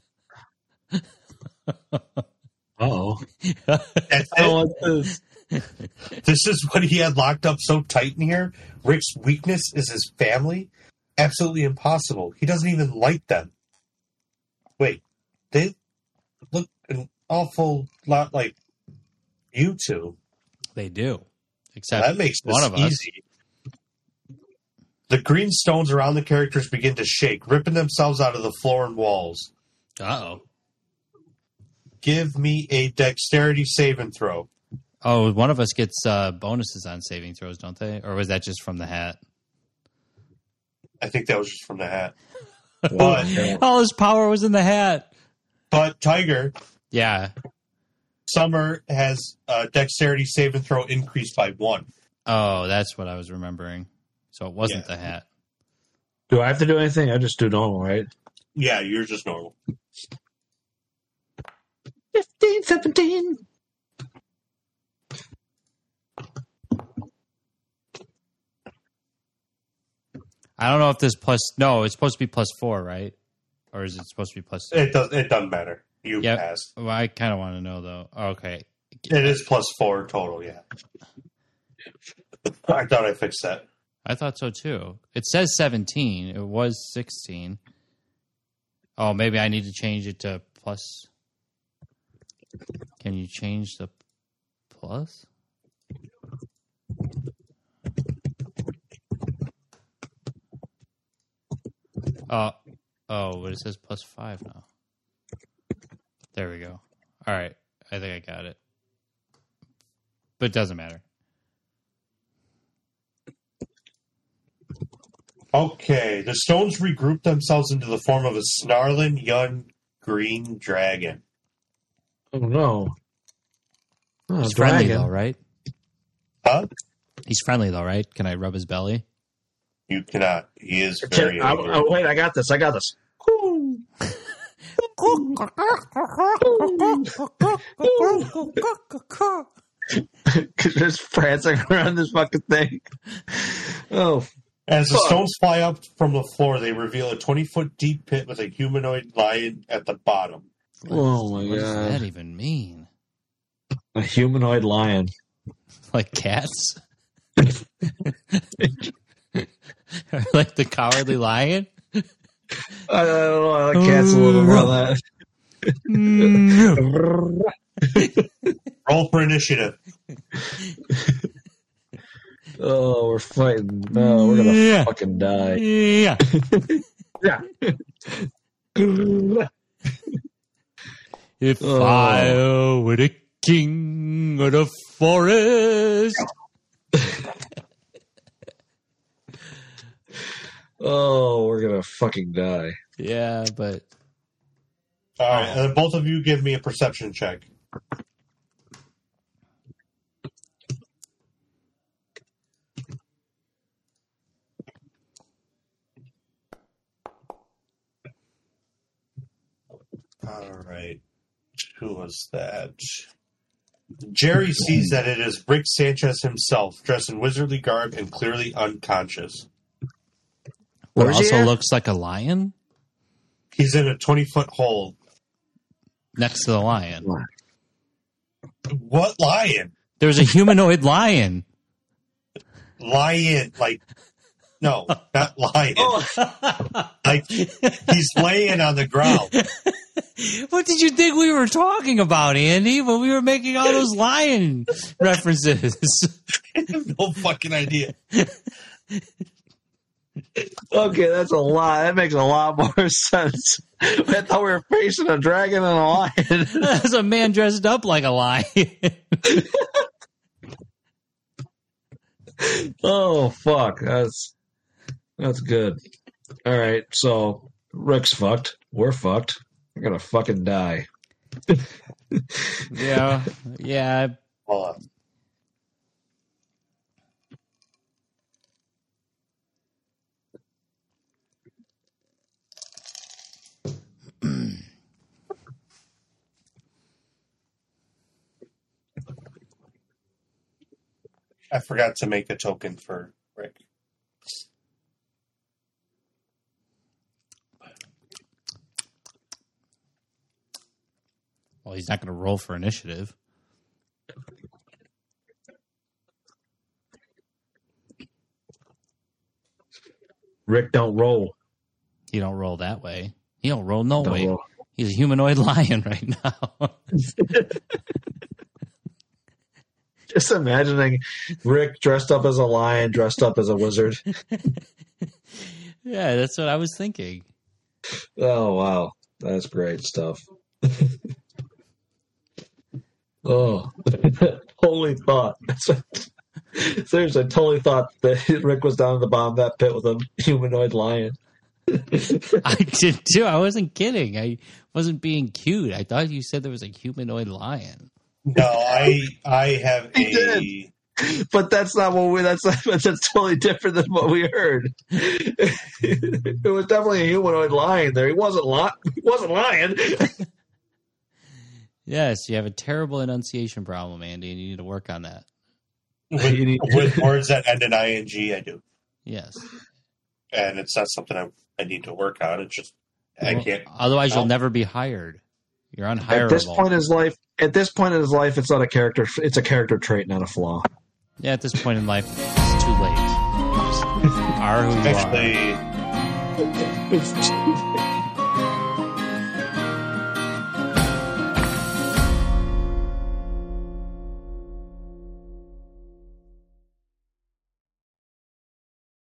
B: Oh.
C: That's
B: Oh,
C: it.
B: what's this?
C: This is what he had locked up so tight in here. Rick's weakness is his family. Absolutely impossible. He doesn't even like them. Wait, they look an awful lot like you two.
A: They do, except
C: That makes this
A: one of us.
C: easy. The green stones around the characters begin to shake, ripping themselves out of the floor and walls.
A: Uh oh.
C: Give me a dexterity saving throw.
A: Oh, one of us gets uh, bonuses on saving throws, don't they? Or was that just from the hat?
C: I think that was just from the hat. But,
A: All his power was in the hat.
C: but Tiger,
A: Yeah.
C: Summer has a dexterity saving throw increased by one.
A: Oh, that's what I was remembering. So it wasn't
C: Yeah.
A: the hat.
B: Do I have to do anything? I just do normal, right?
C: Yeah, you're just normal.
B: fifteen, seventeen.
A: I don't know if this plus... No, it's supposed to be plus four, right? Or is it supposed to be plus...
C: It does. It doesn't matter. You
A: Yep.
C: passed.
A: Well, I kind of want to know, though. Okay.
C: It is plus four total. Yeah. I thought I fixed that.
A: I thought so, too. It says seventeen. It was sixteen. Oh, maybe I need to change it to plus... Can you change the plus? Uh, oh, but it says plus five now. There we go. All right. I think I got it. But it doesn't matter.
C: Okay, the stones regroup themselves into the form of a snarling young green dragon.
B: Oh, no. Oh,
A: He's friendly,
B: dragon.
A: though, right?
C: Huh?
A: He's friendly, though, right? Can I rub his belly?
C: You cannot. He is very
B: I,
C: angry.
B: I, wait, I got this. I got this. Just prancing around this fucking thing. Oh,
C: As the
B: Fuck.
C: stones fly up from the floor, they reveal a twenty-foot deep pit with a humanoid lion at the bottom.
B: oh my
A: What does
B: god!
A: that even mean?
B: A humanoid lion.
A: Like cats? Like the cowardly lion?
B: I, I don't know. I like cats a little more than that.
C: Roll for initiative.
B: Oh, we're fighting. No, we're gonna
A: Yeah.
B: fucking die.
A: Yeah.
B: Yeah.
A: If
B: Oh.
A: I were the king of the forest.
B: Oh, we're gonna fucking die.
A: Yeah, but
C: All right, and then both of you give me a perception check. All right. Who was that? Jerry sees that it is Rick Sanchez himself, dressed in wizardly garb and clearly unconscious.
A: what
B: Where's he
A: also
B: at?
A: looks like a lion
C: He's in a twenty-foot hole.
A: next to the lion.
C: What lion?
A: There's a humanoid lion.
C: Lion, like, no, not lion. Like, he's laying on the ground.
A: What did you think we were talking about, Andy, when we were making all those lion references?
C: I have no fucking idea.
B: Okay, that's a lot. That makes a lot more sense. I thought we were facing a dragon and a lion.
A: That's a man dressed up like a lion.
B: Oh fuck, that's that's good. All right, so Rick's fucked. We're fucked. We're gonna fucking die.
A: Yeah, yeah.
C: Hold on. I forgot to make a token for Rick.
A: Well, he's not going to roll for initiative.
B: Rick don't roll.
A: He don't roll that way. He don't roll no
B: Don't
A: way.
B: roll.
A: He's a humanoid lion right now.
B: Just imagining Rick dressed up as a lion, dressed up as a wizard.
A: Yeah, that's what I was thinking.
B: Oh, wow. That's great stuff. Oh, totally thought. Seriously, I totally thought that Rick was down at the bottom of that pit with a humanoid lion.
A: I did too. I wasn't kidding. I wasn't being cute. I thought you said there was a humanoid lion.
C: No, I I have
B: He
C: a.
B: did. But that's not what we. That's that's totally different than what we heard. It was definitely a humanoid lion there. He wasn't li- He wasn't lying.
A: Yes, you have a terrible enunciation problem, Andy, and you need to work on that.
C: With, with words that end in ing, I do,
A: Yes.
C: and it's not something I I need to work on. It's just I
A: Well,
C: can't.
A: Otherwise, you'll
C: I'll-
A: never be hired. You're unhireable.
B: At this point in his life, at this point in his life, it's not a character. It's a character trait, not a flaw.
A: Yeah, at this point in life, it's too late. You just are who you are.
C: Actually,
B: It's too late.